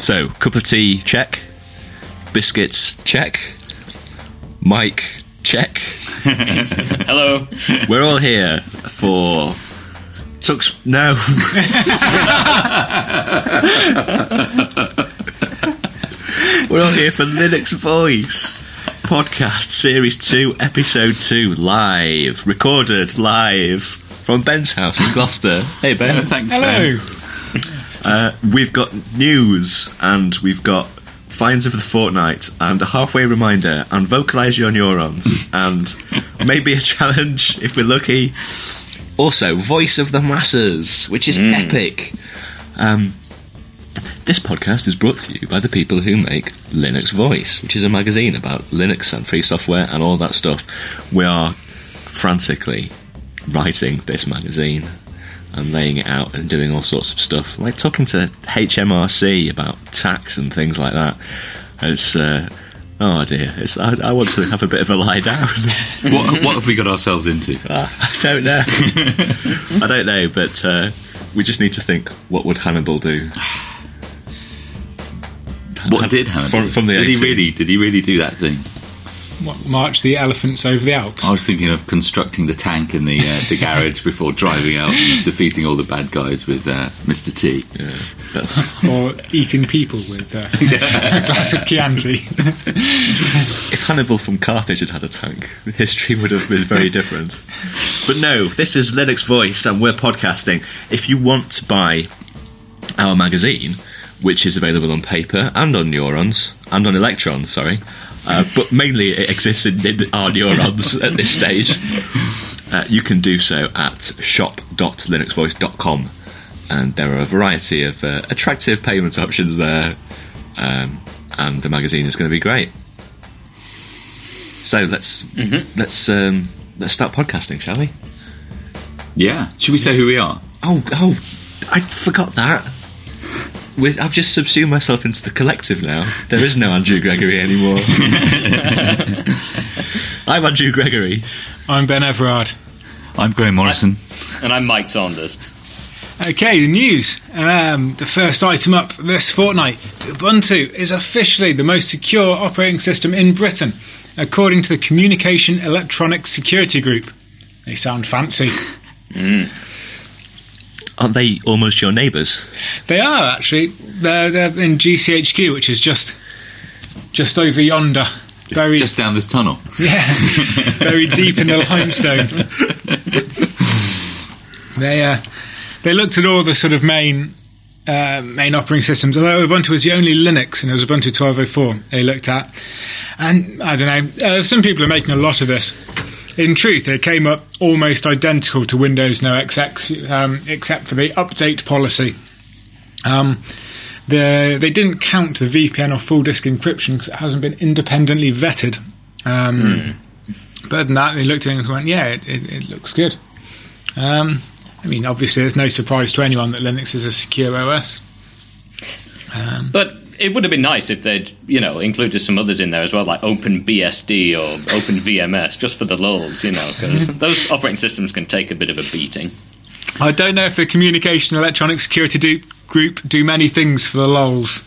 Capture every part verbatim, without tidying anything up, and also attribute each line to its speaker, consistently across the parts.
Speaker 1: So, cup of tea, check. Biscuits, check. Mike, check.
Speaker 2: Hello.
Speaker 1: We're all here for... Tux... No. We're all here for Linux Voice Podcast Series two, Episode two, live. Recorded live from Ben's house in Gloucester. Hey, Ben.
Speaker 3: Uh, thanks,
Speaker 4: Hello.
Speaker 3: Ben.
Speaker 1: Uh, we've got news, and we've got finds of the fortnight, and a halfway reminder, and vocalise your neurons, and maybe a challenge if we're lucky. Also, voice of the masses, which is mm. epic. Um, this podcast is brought to you by the people who make Linux Voice, which is a magazine about Linux and free software and all that stuff. We are frantically writing this magazine and laying it out and doing all sorts of stuff, like talking to H M R C about tax and things like that. It's uh, oh dear, it's, I, I want to have a bit of a lie down.
Speaker 3: what, what have we got ourselves into?
Speaker 1: Uh, I don't know. I don't know, but uh, we just need to think, what would Hannibal do?
Speaker 3: What did Hannibal
Speaker 1: from, from the
Speaker 3: did
Speaker 1: eighteen
Speaker 3: he really? Did he really do that thing?
Speaker 4: What, march the elephants over the Alps?
Speaker 3: I was thinking of constructing the tank in the uh, the garage before driving out and defeating all the bad guys with uh, Mister T.
Speaker 1: Yeah, that's...
Speaker 4: Or eating people with uh, a glass of Chianti.
Speaker 1: If Hannibal from Carthage had had a tank, history would have been very different. But no, this is Linux Voice and we're podcasting. If you want to buy our magazine, which is available on paper and on neurons, and on electrons, sorry, Uh, but mainly it exists in, in our neurons at this stage. Uh, you can do so at shop dot linux voice dot com, and there are a variety of uh, attractive payment options there, um, and the magazine is going to be great. So let's mm-hmm. let's um, let's start podcasting, shall we?
Speaker 3: Yeah. Should we say who we are?
Speaker 1: Oh, oh, I forgot that. We're, I've just subsumed myself into the collective now. There is no Andrew Gregory anymore. I'm Andrew Gregory.
Speaker 4: I'm Ben Everard.
Speaker 3: I'm Graham Morrison.
Speaker 2: I, and I'm Mike Saunders.
Speaker 4: Okay, the news. Um, the first item up this fortnight. Ubuntu is officially the most secure operating system in Britain, according to the Communication Electronics Security Group. They sound fancy.
Speaker 2: Mm.
Speaker 1: Aren't they almost your neighbours?
Speaker 4: They are, actually. They're, they're in G C H Q, which is just just over yonder. Very,
Speaker 3: just down this tunnel.
Speaker 4: Yeah, very deep in the limestone. They uh, they looked at all the sort of main uh, main operating systems. Although Ubuntu was the only Linux, and it was Ubuntu twelve oh four they looked at. And I don't know, uh, some people are making a lot of this. In truth, it came up almost identical to Windows No X X, um, except for the update policy. Um, the, they didn't count the V P N or full disk encryption because it hasn't been independently vetted. Um, mm. But other than that, they looked at it and went, yeah, it, it, it looks good. Um, I mean, obviously, it's no surprise to anyone that Linux is a secure O S. Um,
Speaker 2: but it would have been nice if they'd, you know, included some others in there as well, like OpenBSD or OpenVMS, just for the lulz, you know, because those operating systems can take a bit of a beating.
Speaker 4: I don't know if the Communication Electronic Security do, Group do many things for the lulz.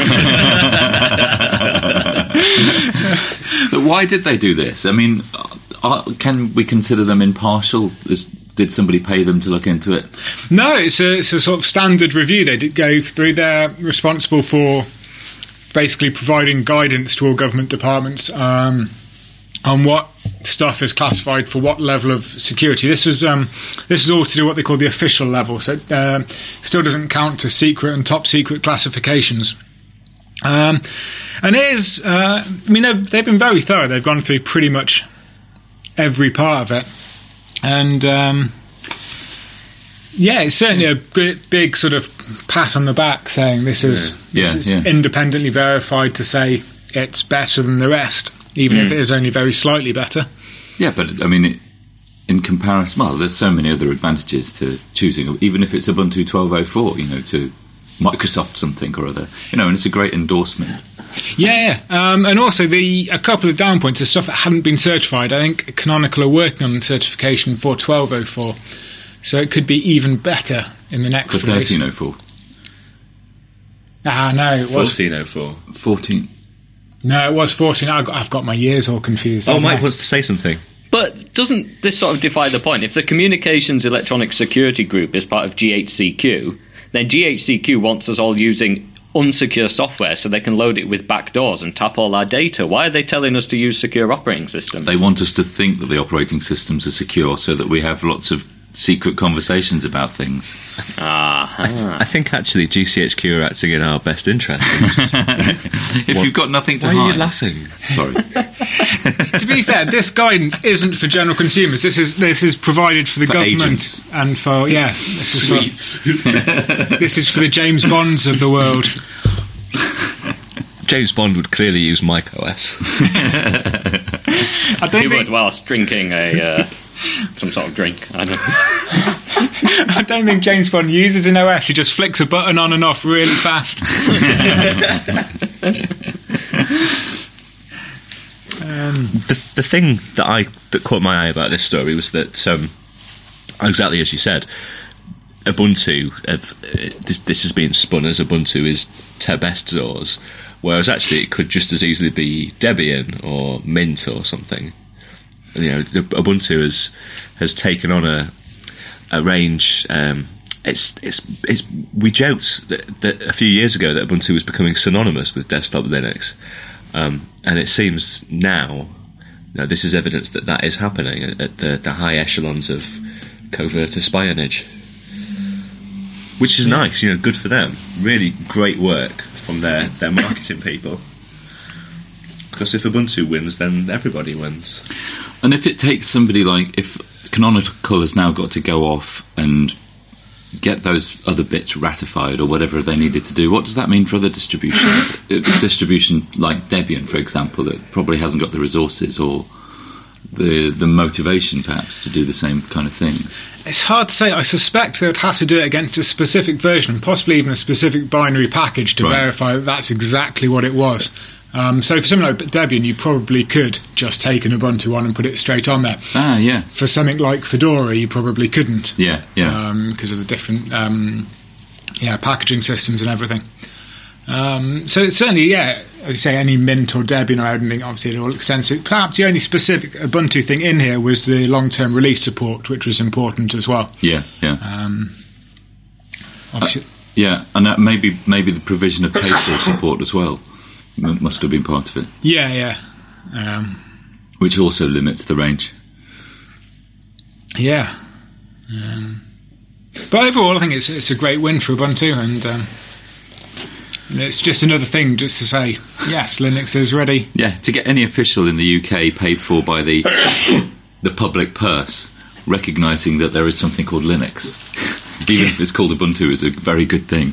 Speaker 3: But why did they do this? I mean, are, can we consider them impartial? Is, did somebody pay them to look into it?
Speaker 4: No, it's a, it's a sort of standard review they did go through. They're responsible for basically providing guidance to all government departments um, on what stuff is classified for what level of security. This is um, this is all to do what they call the official level, so it uh, still doesn't count to secret and top secret classifications. Um, and it is, uh, I mean, they've, they've been very thorough. They've gone through pretty much every part of it. And, um, yeah, it's certainly a big, big sort of pat on the back saying this is,
Speaker 3: yeah.
Speaker 4: this
Speaker 3: Yeah,
Speaker 4: is
Speaker 3: yeah.
Speaker 4: independently verified to say it's better than the rest, even
Speaker 3: Mm.
Speaker 4: if it is only very slightly better.
Speaker 3: Yeah, but, I mean, it, in comparison, well, there's so many other advantages to choosing, even if it's Ubuntu twelve oh four, you know, to Microsoft something or other, you know, and it's a great endorsement.
Speaker 4: Yeah, yeah. Um, and also the a couple of down points, the stuff that hadn't been certified. I think Canonical are working on certification for twelve oh four, so it could be even better in the next
Speaker 3: For
Speaker 4: release.
Speaker 3: thirteen oh four.
Speaker 4: Ah, no, it was
Speaker 1: fourteen oh four.
Speaker 3: fourteen.
Speaker 4: no, it was fourteen. I've got, I've got my years all confused.
Speaker 1: Oh,
Speaker 4: haven't
Speaker 1: Mike
Speaker 4: I?
Speaker 1: wants to say something.
Speaker 2: But doesn't this sort of defy the point? If the Communications Electronic Security Group is part of G H C Q, then G H C Q wants us all using unsecure software so they can load it with backdoors and tap all our data. Why are they telling us to use secure operating systems?
Speaker 3: They want us to think that the operating systems are secure so that we have lots of secret conversations about things.
Speaker 2: Ah,
Speaker 1: I, th- I think actually G C H Q are acting in our best interest.
Speaker 3: If
Speaker 1: What-
Speaker 3: you've got nothing to
Speaker 1: Why
Speaker 3: hide.
Speaker 1: are you laughing?
Speaker 3: Sorry.
Speaker 4: To be fair, this guidance isn't for general consumers. This is this is provided for the
Speaker 3: For
Speaker 4: government
Speaker 3: agents.
Speaker 4: and for yeah. This is,
Speaker 1: Sweet.
Speaker 4: for, this is for the James Bonds of the world.
Speaker 1: James Bond would clearly use macOS.
Speaker 4: I
Speaker 2: he
Speaker 4: don't
Speaker 2: would
Speaker 4: think
Speaker 2: whilst drinking a uh, some sort of drink. I don't know.
Speaker 4: I don't think James Bond uses an O S. He just flicks a button on and off really fast. um,
Speaker 1: the the thing that I that caught my eye about this story was that um, exactly as you said, Ubuntu have, uh, this, this has been spun as Ubuntu is Tabestors, whereas actually it could just as easily be Debian or Mint or something. You know, the, Ubuntu has has taken on a a range. Um, it's it's it's. We joked that, that a few years ago that Ubuntu was becoming synonymous with desktop Linux, um, and it seems now, now this is evidence that that is happening at, at the, the high echelons of covert espionage, which is nice. You know, good for them. Really great work from their their marketing people. Because if Ubuntu wins, then everybody wins.
Speaker 3: And if it takes somebody like, if Canonical has now got to go off and get those other bits ratified or whatever they needed to do, what does that mean for other distributions? Uh, distribution like Debian, for example, that probably hasn't got the resources or the the motivation, perhaps, to do the same kind of things.
Speaker 4: It's hard to say. I suspect they would have to do it against a specific version, and possibly even a specific binary package to
Speaker 3: Right.
Speaker 4: verify that that's exactly what it was. Um, so for something like Debian, you probably could just take an Ubuntu one and put it straight on there.
Speaker 3: Ah, yeah.
Speaker 4: For something like Fedora, you probably couldn't.
Speaker 3: Yeah, yeah.
Speaker 4: Because of the different um, yeah, packaging systems and everything. Um, so it's certainly, yeah, as you say, any Mint or Debian or anything, obviously they're all extensive. Perhaps the only specific Ubuntu thing in here was the long-term release support, which was important as well.
Speaker 3: yeah, yeah.
Speaker 4: Um, obviously,
Speaker 3: Yeah, and uh, maybe maybe the provision of pastry support as well m- must have been part of it,
Speaker 4: yeah, yeah. Um,
Speaker 3: which also limits the range.
Speaker 4: yeah. Um, but overall, I think it's it's a great win for Ubuntu, and um, it's just another thing just to say, yes, Linux is ready.
Speaker 3: Yeah, to get any official in the U K paid for by the the public purse, recognising that there is something called Linux, even if it's called Ubuntu, is a very good thing.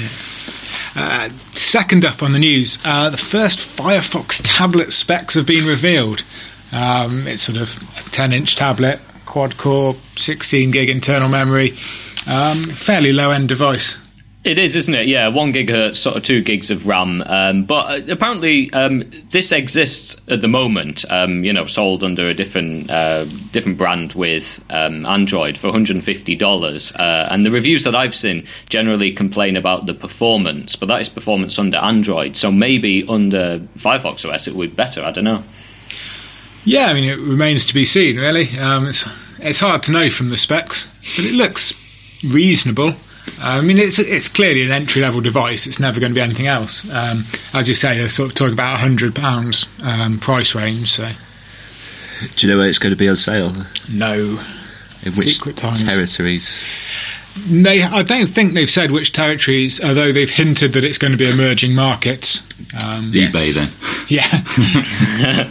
Speaker 4: Uh, second up on the news, uh, the first Firefox tablet specs have been revealed. Um, it's sort of a ten-inch tablet, quad-core, sixteen gig internal memory, um, fairly low-end device.
Speaker 2: It is, isn't it? Yeah, one gigahertz, sort of two gigs of RAM. Um, but uh, apparently, um, this exists at the moment. Um, you know, sold under a different uh, different brand with um, Android for one hundred fifty dollars. Uh, and the reviews that I've seen generally complain about the performance, but that is performance under Android. So maybe under Firefox O S it would be better. I don't know.
Speaker 4: Yeah, I mean, it remains to be seen, really. Um, it's it's hard to know from the specs, but it looks reasonable. I mean, it's it's clearly an entry-level device. It's never going to be anything else. Um, as you say, they're sort of talking about one hundred pounds um, price range, so...
Speaker 1: Do you know where it's going to be on sale?
Speaker 4: No.
Speaker 1: In which
Speaker 4: Secret times.
Speaker 1: territories?
Speaker 4: They, I don't think they've said which territories, although they've hinted that it's going to be emerging markets. Um,
Speaker 1: Yes.
Speaker 3: eBay, then.
Speaker 4: Yeah.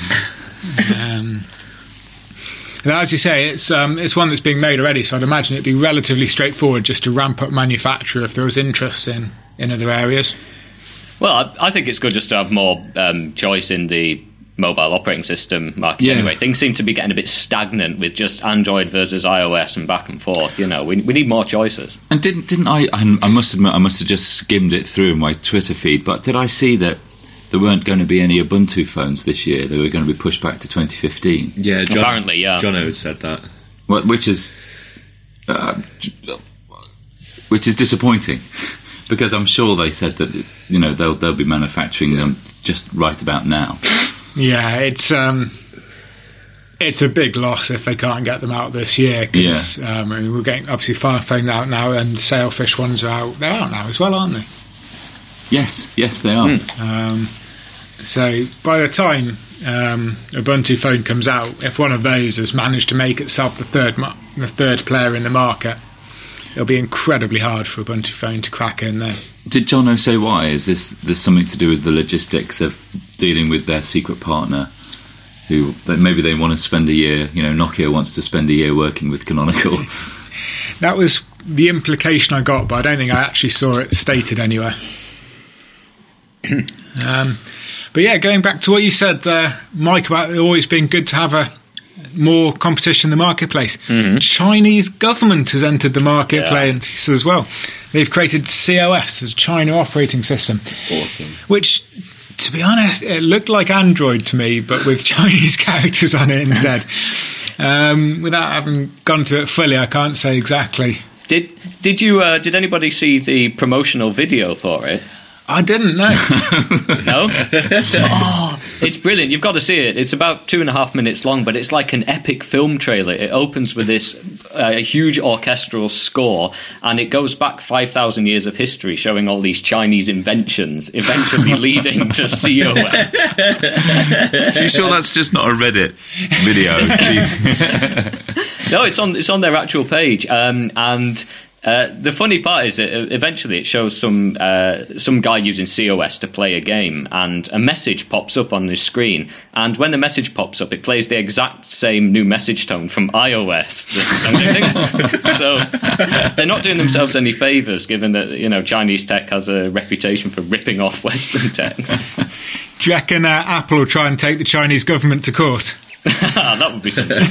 Speaker 4: um, as you say, it's um, it's one that's being made already, so I'd imagine it'd be relatively straightforward just to ramp up manufacture if there was interest in, in other areas.
Speaker 2: Well, I, I think it's good just to have more um, choice in the mobile operating system market
Speaker 3: Yeah.
Speaker 2: anyway. Things seem to be getting a bit stagnant with just Android versus iOS and back and forth. You know, we we need more choices.
Speaker 3: And didn't didn't I? I I must admit, I must have just skimmed it through my Twitter feed. But did I see that there weren't going to be any Ubuntu phones this year? They were going to be pushed back to twenty fifteen.
Speaker 1: Yeah, John,
Speaker 2: Apparently, yeah.
Speaker 1: John Ode said that.
Speaker 3: Well, which is uh, which is disappointing because I'm sure they said that, you know, they'll they'll be manufacturing them just right about now.
Speaker 4: Yeah, it's um, it's a big loss if they can't get them out this year. Cause, yeah. um, I mean, we're getting obviously Fire Phone out now, and Sailfish ones are out. They're out now as well, aren't they?
Speaker 3: Yes, yes, they are.
Speaker 4: Mm. Um, so by the time um, Ubuntu Phone comes out, if one of those has managed to make itself the third ma- the third player in the market, it'll be incredibly hard for Ubuntu Phone to crack in there.
Speaker 3: Did Jono say why? Is this there's something to do with the logistics of dealing with their secret partner, who that maybe they want to spend a year? You know, Nokia wants to spend a year working with Canonical.
Speaker 4: That was the implication I got, but I don't think I actually saw it stated anywhere. um, but yeah, going back to what you said there, Mike, about it always being good to have a more competition in the marketplace. Mm-hmm. Chinese government has entered the marketplace yeah. as well. They've created C O S, the China operating system.
Speaker 3: Awesome.
Speaker 4: Which, to be honest, it looked like Android to me, but with Chinese characters on it instead. um, without having gone through it fully, I can't say exactly.
Speaker 2: Did Did you? Uh, did anybody see the promotional video for it?
Speaker 4: I didn't know.
Speaker 2: No? Oh, it's brilliant. You've got to see it. It's about two and a half minutes long, but it's like an epic film trailer. It opens with this uh, huge orchestral score, and it goes back five thousand years of history, showing all these Chinese inventions, eventually leading to C O S.
Speaker 3: Are you sure that's just not a Reddit video?
Speaker 2: No, it's on, it's on their actual page. Um, and... Uh, the funny part is that eventually it shows some uh, some guy using C O S to play a game, and a message pops up on his screen. And when the message pops up, it plays the exact same new message tone from iOS. So they're not doing themselves any favours, given that, you know, Chinese tech has a reputation for ripping off Western tech.
Speaker 4: Do you reckon uh, Apple will try and take the Chinese government to court?
Speaker 2: That would be something.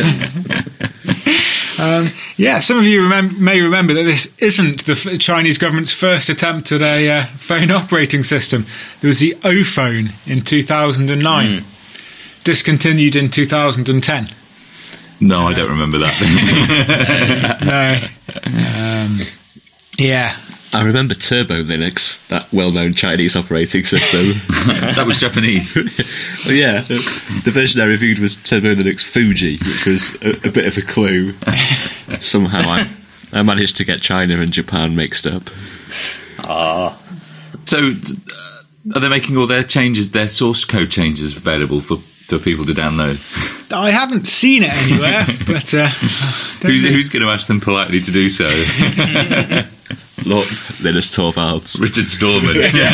Speaker 4: um, yeah, some of you remem- may remember that this isn't the f- Chinese government's first attempt at a uh, phone operating system. There was the O phone in two thousand nine, mm. discontinued in two thousand ten.
Speaker 3: No, I don't remember that.
Speaker 4: No. Um, yeah.
Speaker 1: I remember Turbo Linux, that well-known Chinese operating system.
Speaker 3: That was Japanese.
Speaker 1: Well, yeah, the version I reviewed was Turbo Linux Fuji, which was a, a bit of a clue. Somehow I, I managed to get China and Japan mixed up.
Speaker 2: Ah.
Speaker 3: So, uh, are they making all their changes, their source code changes, available for, for people to download?
Speaker 4: I haven't seen it anywhere, but uh,
Speaker 3: who's, who's going to ask them politely to do so?
Speaker 1: Look, Linus Torvalds,
Speaker 3: Richard Stallman.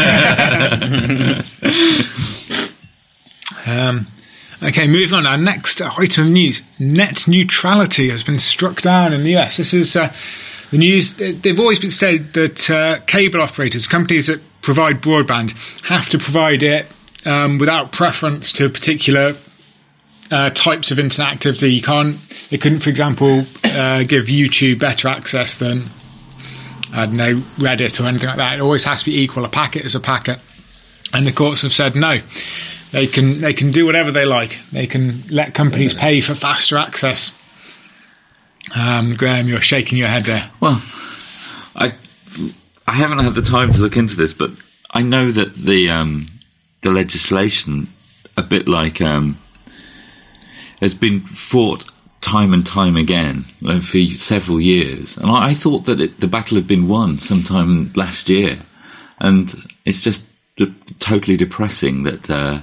Speaker 4: um, okay, moving on. Our next item of news: net neutrality has been struck down in the U S. This is uh, the news. They've always been said that uh, cable operators, companies that provide broadband, have to provide it um, without preference to particular uh, types of internet activity. You can't. They couldn't, for example, uh, give YouTube better access than, I don't know, Reddit or anything like that. It always has to be equal. A packet is a packet. And the courts have said no. They can they can do whatever they like. They can let companies pay for faster access. Um, Graham, you're shaking your head there.
Speaker 3: Well, I I haven't had the time to look into this, but I know that the um, the legislation, a bit like, um, has been fought time and time again uh, for several years, and I, I thought that it, the battle had been won sometime last year, and it's just d- totally depressing that uh,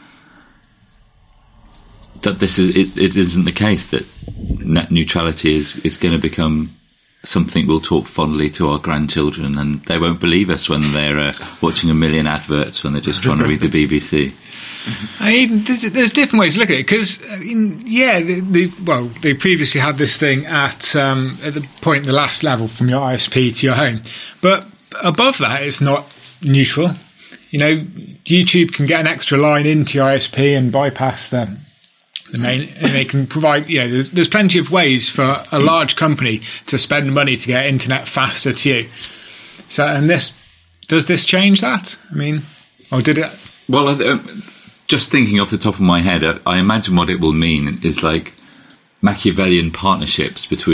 Speaker 3: that this is it, it isn't the case, that net neutrality is is going to become something we'll talk fondly to our grandchildren, and they won't believe us when they're uh, watching a million adverts when they're just trying to read the B B C.
Speaker 4: I mean, there's, there's different ways to look at it, because, I mean, yeah, the, the, well, they previously had this thing at um, at the point, the last level from your I S P to your home, but above that, it's not neutral. You know, YouTube can get an extra line into your I S P and bypass the, the main, and they can provide, you know, there's, there's plenty of ways for a large company to spend money to get internet faster to you. So, and this, does this change that? I mean, or did it?
Speaker 3: Well, uh, just thinking off the top of my head, I imagine what it will mean is like Machiavellian partnerships between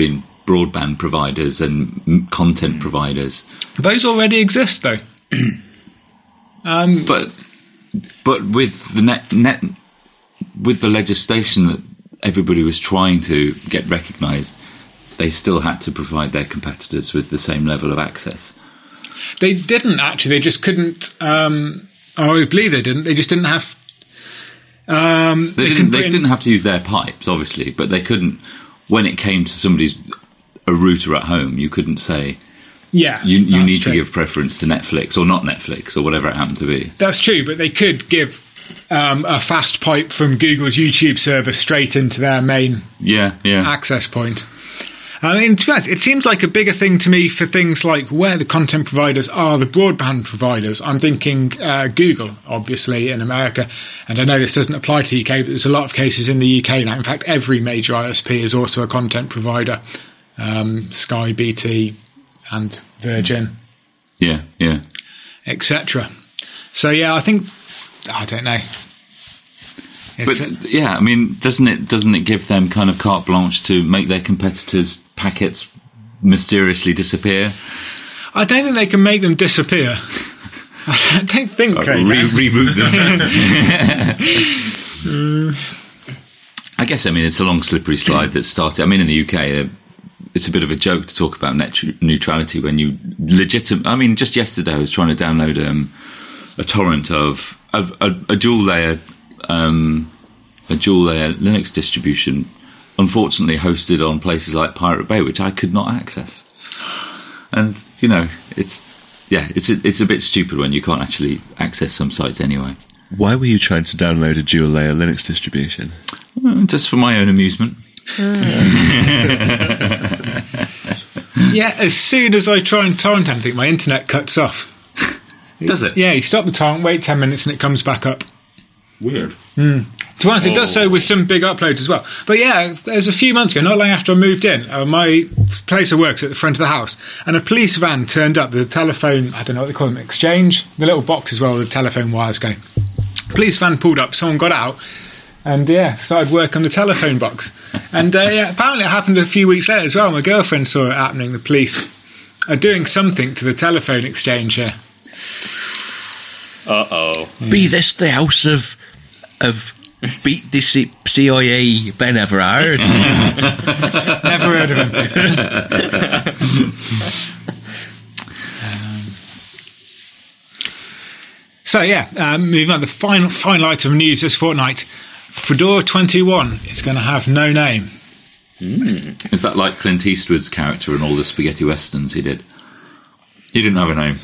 Speaker 3: broadband providers and m- content providers.
Speaker 4: Those already exist, though. um,
Speaker 3: But but with the net, net with the legislation that everybody was trying to get recognised, they still had to provide their competitors with the same level of access.
Speaker 4: They didn't, actually. They just couldn't... Um, oh, I believe they didn't. They just didn't have... Um,
Speaker 3: They,
Speaker 4: they
Speaker 3: didn't,
Speaker 4: couldn't
Speaker 3: they
Speaker 4: put in-
Speaker 3: didn't have to use their pipes, obviously, but they couldn't... When it came to somebody's... a router at home, you couldn't say...
Speaker 4: Yeah,
Speaker 3: You, you
Speaker 4: that's
Speaker 3: need
Speaker 4: true.
Speaker 3: to give preference to Netflix or not Netflix or whatever it happened to be.
Speaker 4: That's true, but they could give um, a fast pipe from Google's YouTube server straight into their main
Speaker 3: Yeah, yeah.
Speaker 4: access point. I mean, to be honest, it seems like a bigger thing to me for things like where the content providers are the broadband providers. I'm thinking uh, Google, obviously, in America. And I know this doesn't apply to the U K, but there's a lot of cases in the U K now. In fact, every major I S P is also a content provider. Um, Sky, B T and Virgin,
Speaker 3: Yeah, yeah.
Speaker 4: et cetera. So, yeah, I think... I don't know. It's
Speaker 3: But
Speaker 4: a-
Speaker 3: yeah, I mean, doesn't it doesn't it give them kind of carte blanche to make their competitors' packets mysteriously disappear?
Speaker 4: I don't think they can make them disappear. I don't think, Craig.
Speaker 3: Re- reroute them. I guess, I mean, it's a long slippery slide that started. I mean, in the U K, uh, it's a bit of a joke to talk about net neutrality when you legitimate. I mean, just yesterday I was trying to download um, a torrent of, of a, a dual layer, um, a dual layer Linux distribution, unfortunately hosted on places like Pirate Bay, which I could not access. And you know, it's yeah, it's a, it's a bit stupid when you can't actually access some sites anyway.
Speaker 1: Why were you trying to download a dual layer Linux distribution?
Speaker 3: Well, just for my own amusement.
Speaker 4: Yeah, as soon as I try and torrent anything, my internet cuts off.
Speaker 3: Does it?
Speaker 4: Yeah, you stop the torrent, wait ten minutes, and it comes back up.
Speaker 3: Weird.
Speaker 4: To be honest, it does so with some big uploads as well. But yeah, it was a few months ago, not long after I moved in, uh, my place of work's at the front of the house, and a police van turned up, the telephone, I don't know what they call them, exchange, the little box as well, where the telephone wires go. Police van pulled up, someone got out, and yeah, started work on the telephone box. And uh, yeah, apparently it happened a few weeks later as well. My girlfriend saw it happening. The police are doing something to the telephone exchange here.
Speaker 2: Uh-oh.
Speaker 1: Be this the house of of beat the C- CIA Ben Everard?
Speaker 4: Never heard of him. um, so yeah, um, moving on. The final final item of news this fortnight: Fedora twenty-one is going to have no name.
Speaker 3: Mm. Is that like Clint Eastwood's character in all the spaghetti westerns he did? He didn't have a name.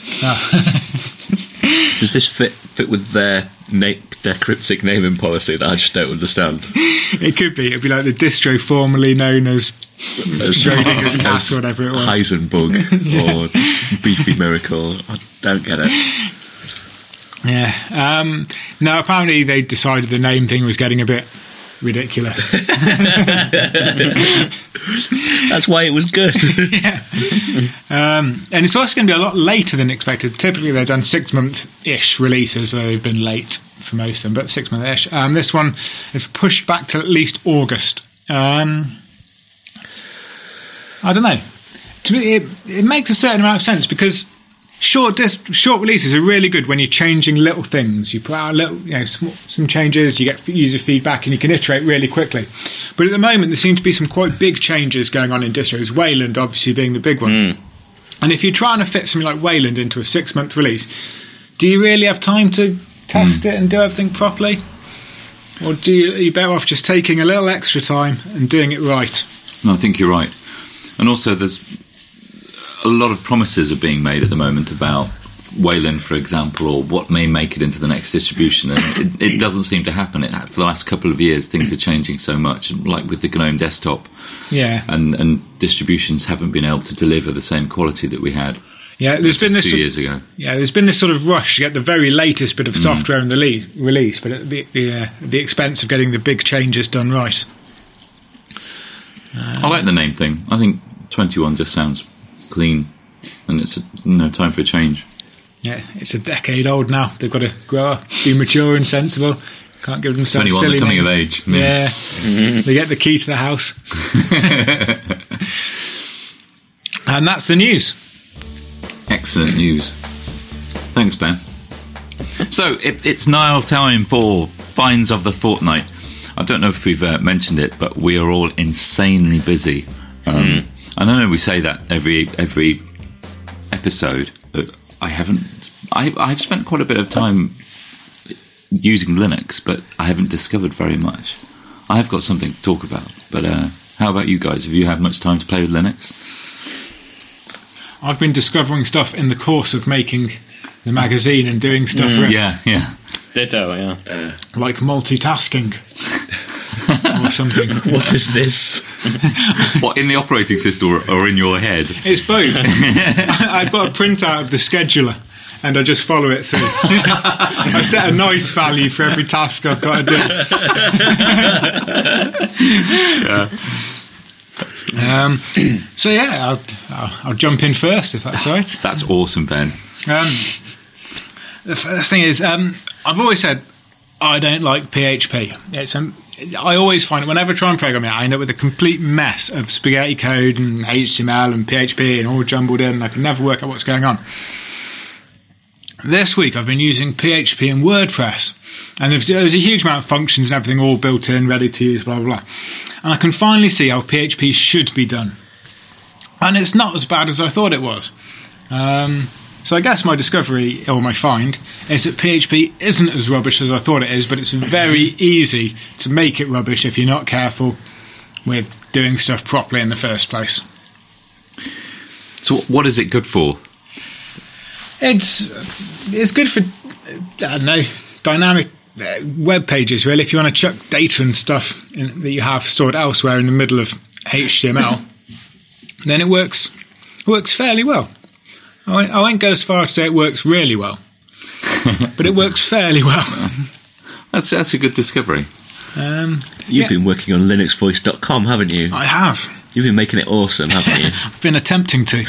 Speaker 1: Does this fit fit with their na- their cryptic naming policy that I just don't understand?
Speaker 4: It could be. It'd be like the distro formerly known as Schrodinger's cat or whatever it was.
Speaker 1: Heisenberg or Beefy Miracle. I don't get it.
Speaker 4: Yeah. Um, no, apparently they decided the name thing was getting a bit ridiculous.
Speaker 1: That's why it was good.
Speaker 4: Yeah. Um, and it's also going to be a lot later than expected. Typically they've done six month ish releases, so they've been late for most of them, but six month ish. Um, this one is pushed back to at least August. Um, I don't know. To me, it, it makes a certain amount of sense because short dis- short releases are really good when you're changing little things. You put out a little, you know, some, some changes, you get user feedback, and you can iterate really quickly. But at the moment, there seem to be some quite big changes going on in distros. Wayland, obviously, being the big one.
Speaker 2: Mm.
Speaker 4: And if you're trying to fit something like Wayland into a six-month release, do you really have time to test mm. it and do everything properly? Or do you, are you better off just taking a little extra time and doing it right?
Speaker 3: No, I think you're right. And also, there's a lot of promises are being made at the moment about Wayland, for example, or what may make it into the next distribution, and it, it doesn't seem to happen. It, for the last couple of years, things are changing so much, like with the GNOME desktop.
Speaker 4: Yeah,
Speaker 3: and, and distributions haven't been able to deliver the same quality that we had.
Speaker 4: Yeah, there's been this
Speaker 3: two
Speaker 4: sort,
Speaker 3: years ago.
Speaker 4: Yeah, there's been this sort of rush to get the very latest bit of software mm. in the le- release, but at the the, uh, the expense of getting the big changes done right.
Speaker 3: Um, I like the name thing. I think twenty-one just sounds clean, and it's a, you know, time for a change.
Speaker 4: Yeah, it's a decade old now. They've got to grow up, be mature and sensible. Can't give themselves
Speaker 3: twenty-one,
Speaker 4: silly
Speaker 3: they're coming
Speaker 4: names.
Speaker 3: of age.
Speaker 4: Yeah, yeah. Mm-hmm. They get the key to the house. And that's the news.
Speaker 3: Excellent news. Thanks, Ben. So, it, it's now time for Finds of the Fortnight. I don't know if we've uh, mentioned it, but we are all insanely busy. Um, mm. And I know we say that every every episode, but I haven't... I, I've spent quite a bit of time using Linux, but I haven't discovered very much. I have got something to talk about, but uh, how about you guys? Have you had much time to play with Linux?
Speaker 4: I've been discovering stuff in the course of making the magazine and doing stuff.
Speaker 3: Mm. Yeah, yeah.
Speaker 2: Ditto, yeah. Uh,
Speaker 4: like multitasking or something.
Speaker 1: What is this?
Speaker 3: What, in the operating system or, or in your head?
Speaker 4: It's both. I've got a printout of the scheduler and I just follow it through. I set a nice value for every task I've got to do.
Speaker 3: Yeah.
Speaker 4: Um, so yeah, I'll, I'll, I'll jump in first if that's all right.
Speaker 3: That's awesome, Ben.
Speaker 4: Um, the first thing is, um, I've always said I don't like P H P. It's um, I always find it whenever I try and program it, I end up with a complete mess of spaghetti code and H T M L and P H P and all jumbled in, and I can never work out what's going on. This week I've been using P H P and WordPress, and there's, there's a huge amount of functions and everything all built in, ready to use, blah, blah, blah. And I can finally see how P H P should be done. And it's not as bad as I thought it was. Um, so I guess my discovery, or my find, is that P H P isn't as rubbish as I thought it is, but it's very easy to make it rubbish if you're not careful with doing stuff properly in the first place.
Speaker 3: So what is it good for?
Speaker 4: It's it's good for, I don't know, dynamic uh, web pages, really. If you want to chuck data and stuff in, that you have stored elsewhere in the middle of H T M L, then it works it works fairly well. I won't, I won't go as far to say it works really well, but it works fairly well.
Speaker 3: That's that's a good discovery.
Speaker 4: Um,
Speaker 1: You've
Speaker 4: yeah.
Speaker 1: been working on Linux Voice dot com, haven't you?
Speaker 4: I have.
Speaker 1: You've been making it awesome, haven't you?
Speaker 4: I've been attempting to.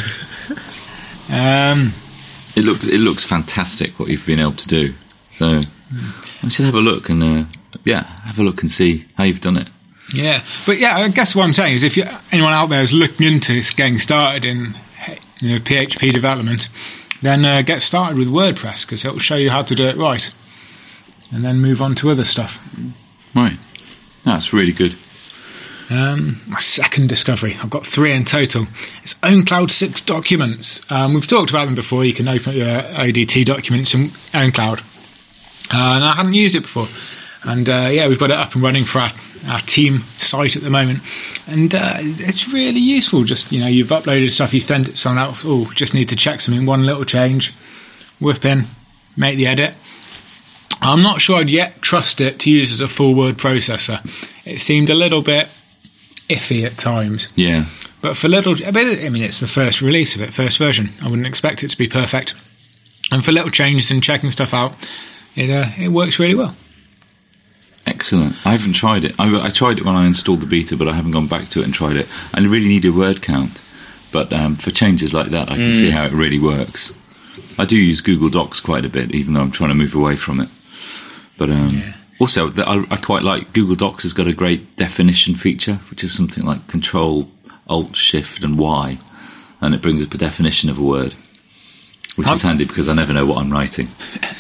Speaker 4: Um,
Speaker 3: it look it looks fantastic what you've been able to do. So I should have a look and uh, yeah, have a look and see how you've done it.
Speaker 4: Yeah, but yeah, I guess what I'm saying is if you, anyone out there is looking into getting started in you know, P H P development, then uh, get started with WordPress because it will show you how to do it right, and then move on to other stuff.
Speaker 3: Right, that's really good.
Speaker 4: Um, my second discovery, I've got three in total. It's OwnCloud six documents. Um, we've talked about them before. You can open your O D T documents in OwnCloud, uh, and I hadn't used it before. And uh, yeah, we've got it up and running for our, our team site at the moment, and uh, it's really useful. Just you know, you've uploaded stuff, you send it to someone else. Oh, just need to check something. One little change, whip in, make the edit. I'm not sure I'd yet trust it to use as a full word processor. It seemed a little bit iffy at times.
Speaker 3: Yeah,
Speaker 4: but for little, I mean, it's the first release of it, first version. I wouldn't expect it to be perfect. And for little changes and checking stuff out, it uh, it works really well.
Speaker 3: Excellent. I haven't tried it. I, I tried it when I installed the beta, but I haven't gone back to it and tried it. I really need a word count, but um, for changes like that, I can mm. see how it really works. I do use Google Docs quite a bit, even though I'm trying to move away from it. But um, yeah. also, the, I, I quite like Google Docs has got a great definition feature, which is something like Control, Alt, Shift, and Y, and it brings up a definition of a word, which I'm, is handy because I never know what I'm writing.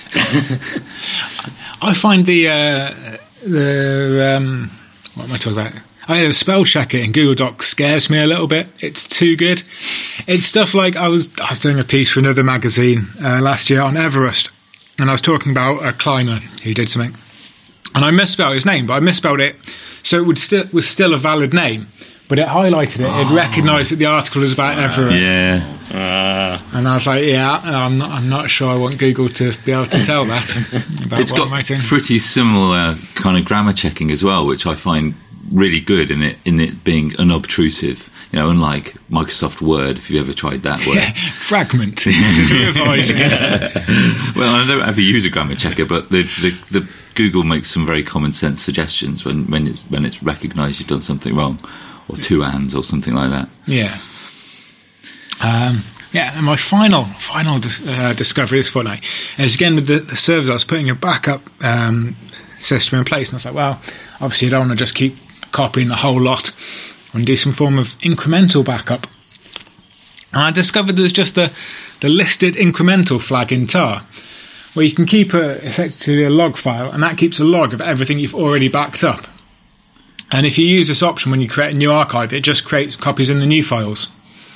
Speaker 4: I find the uh, the um, what am I talking about? I the spell checker in Google Docs scares me a little bit. It's too good. It's stuff like I was I was doing a piece for another magazine uh, last year on Everest, and I was talking about a climber who did something, and I misspelled his name, but I misspelled it so it would still was still a valid name, but it highlighted it. Oh. It recognised that the article was about uh, Everest.
Speaker 3: Yeah.
Speaker 4: Uh, and I was like, yeah, I'm not. I'm not sure I want Google to be able to tell that. About
Speaker 3: it's
Speaker 4: what
Speaker 3: got
Speaker 4: I'm writing.
Speaker 3: Pretty similar kind of grammar checking as well, which I find really good in it in it being unobtrusive. You know, unlike Microsoft Word, if you've ever tried that word.
Speaker 4: Yeah, fragment. Revising it.
Speaker 3: Well, I don't ever use a grammar checker, but the, the, the Google makes some very common sense suggestions when, when it's when it's recognised you've done something wrong, or two ands or something like that.
Speaker 4: Yeah. Um, yeah, and my final final dis- uh, discovery this fortnight is again with the, the servers. I was putting a backup um, system in place, and I was like, well, obviously you don't want to just keep copying the whole lot and do some form of incremental backup. And I discovered there's just the, the listed incremental flag in tar, where you can keep a, essentially a log file, and that keeps a log of everything you've already backed up. And if you use this option when you create a new archive, it just creates copies in the new files.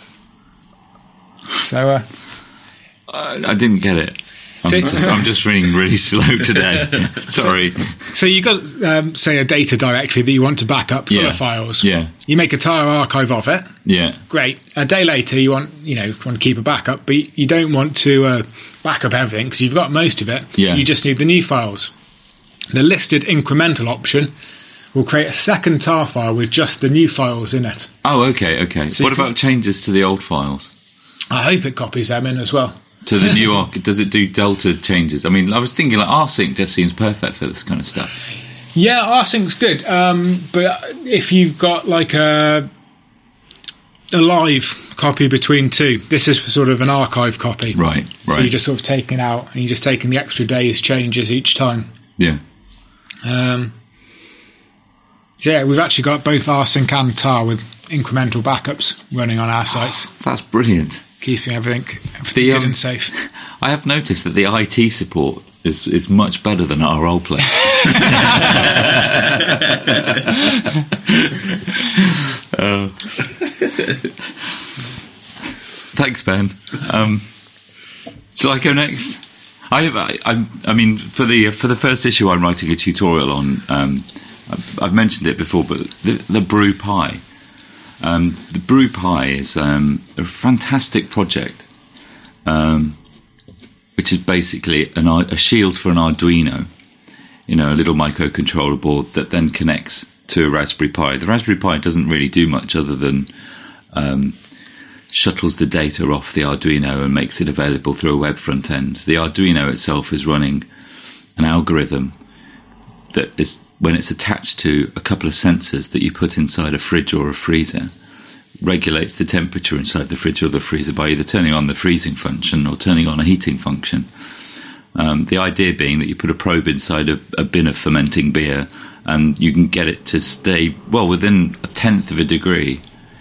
Speaker 4: So, uh,
Speaker 3: uh, I didn't get it. I'm,
Speaker 4: so,
Speaker 3: just, I'm just reading really slow today. Sorry.
Speaker 4: So, so you've got, um, say, a data directory that you want to back up full
Speaker 3: yeah.
Speaker 4: of files.
Speaker 3: Yeah.
Speaker 4: You make a tar archive of it.
Speaker 3: Yeah.
Speaker 4: Great. A day later, you want, you know, want to keep a backup, but you don't want to uh, back up everything because you've got most of it.
Speaker 3: Yeah.
Speaker 4: You just need the new files. The listed incremental option will create a second tar file with just the new files in it.
Speaker 3: Oh, okay, okay.
Speaker 4: So
Speaker 3: what
Speaker 4: can,
Speaker 3: about changes to the old files?
Speaker 4: I hope it copies them in as well.
Speaker 3: To the new arc, does it do delta changes? I mean, I was thinking like rsync just seems perfect for this kind of stuff.
Speaker 4: Yeah, rsync's good, um, but if you've got like a a live copy between two, this is sort of an archive copy.
Speaker 3: Right, right.
Speaker 4: So you're just sort of taking out, and you're just taking the extra day's changes each time.
Speaker 3: Yeah.
Speaker 4: Um, yeah, we've actually got both rsync and tar with incremental backups running on our sites.
Speaker 3: That's brilliant.
Speaker 4: Keeping everything, everything
Speaker 3: The,
Speaker 4: good
Speaker 3: um,
Speaker 4: and safe.
Speaker 3: I have noticed that the I T support is is much better than our role play. uh, thanks, Ben. Um, shall I go next? I, I, I, I mean, for the for the first issue, I'm writing a tutorial on. Um, I've, I've mentioned it before, but the, the Brew Pi. Um, the Brew Pi is um, a fantastic project, um, which is basically an, a shield for an Arduino, you know, a little microcontroller board that then connects to a Raspberry Pi. The Raspberry Pi doesn't really do much other than um, shuttles the data off the Arduino and makes it available through a web front end. The Arduino itself is running an algorithm that is, when it's attached to a couple of sensors that you put inside a fridge or a freezer, regulates the temperature inside the fridge or the freezer by either turning on the freezing function or turning on a heating function. Um, the idea being that you put a probe inside a, a bin of fermenting beer and you can get it to stay, well, within a tenth of a degree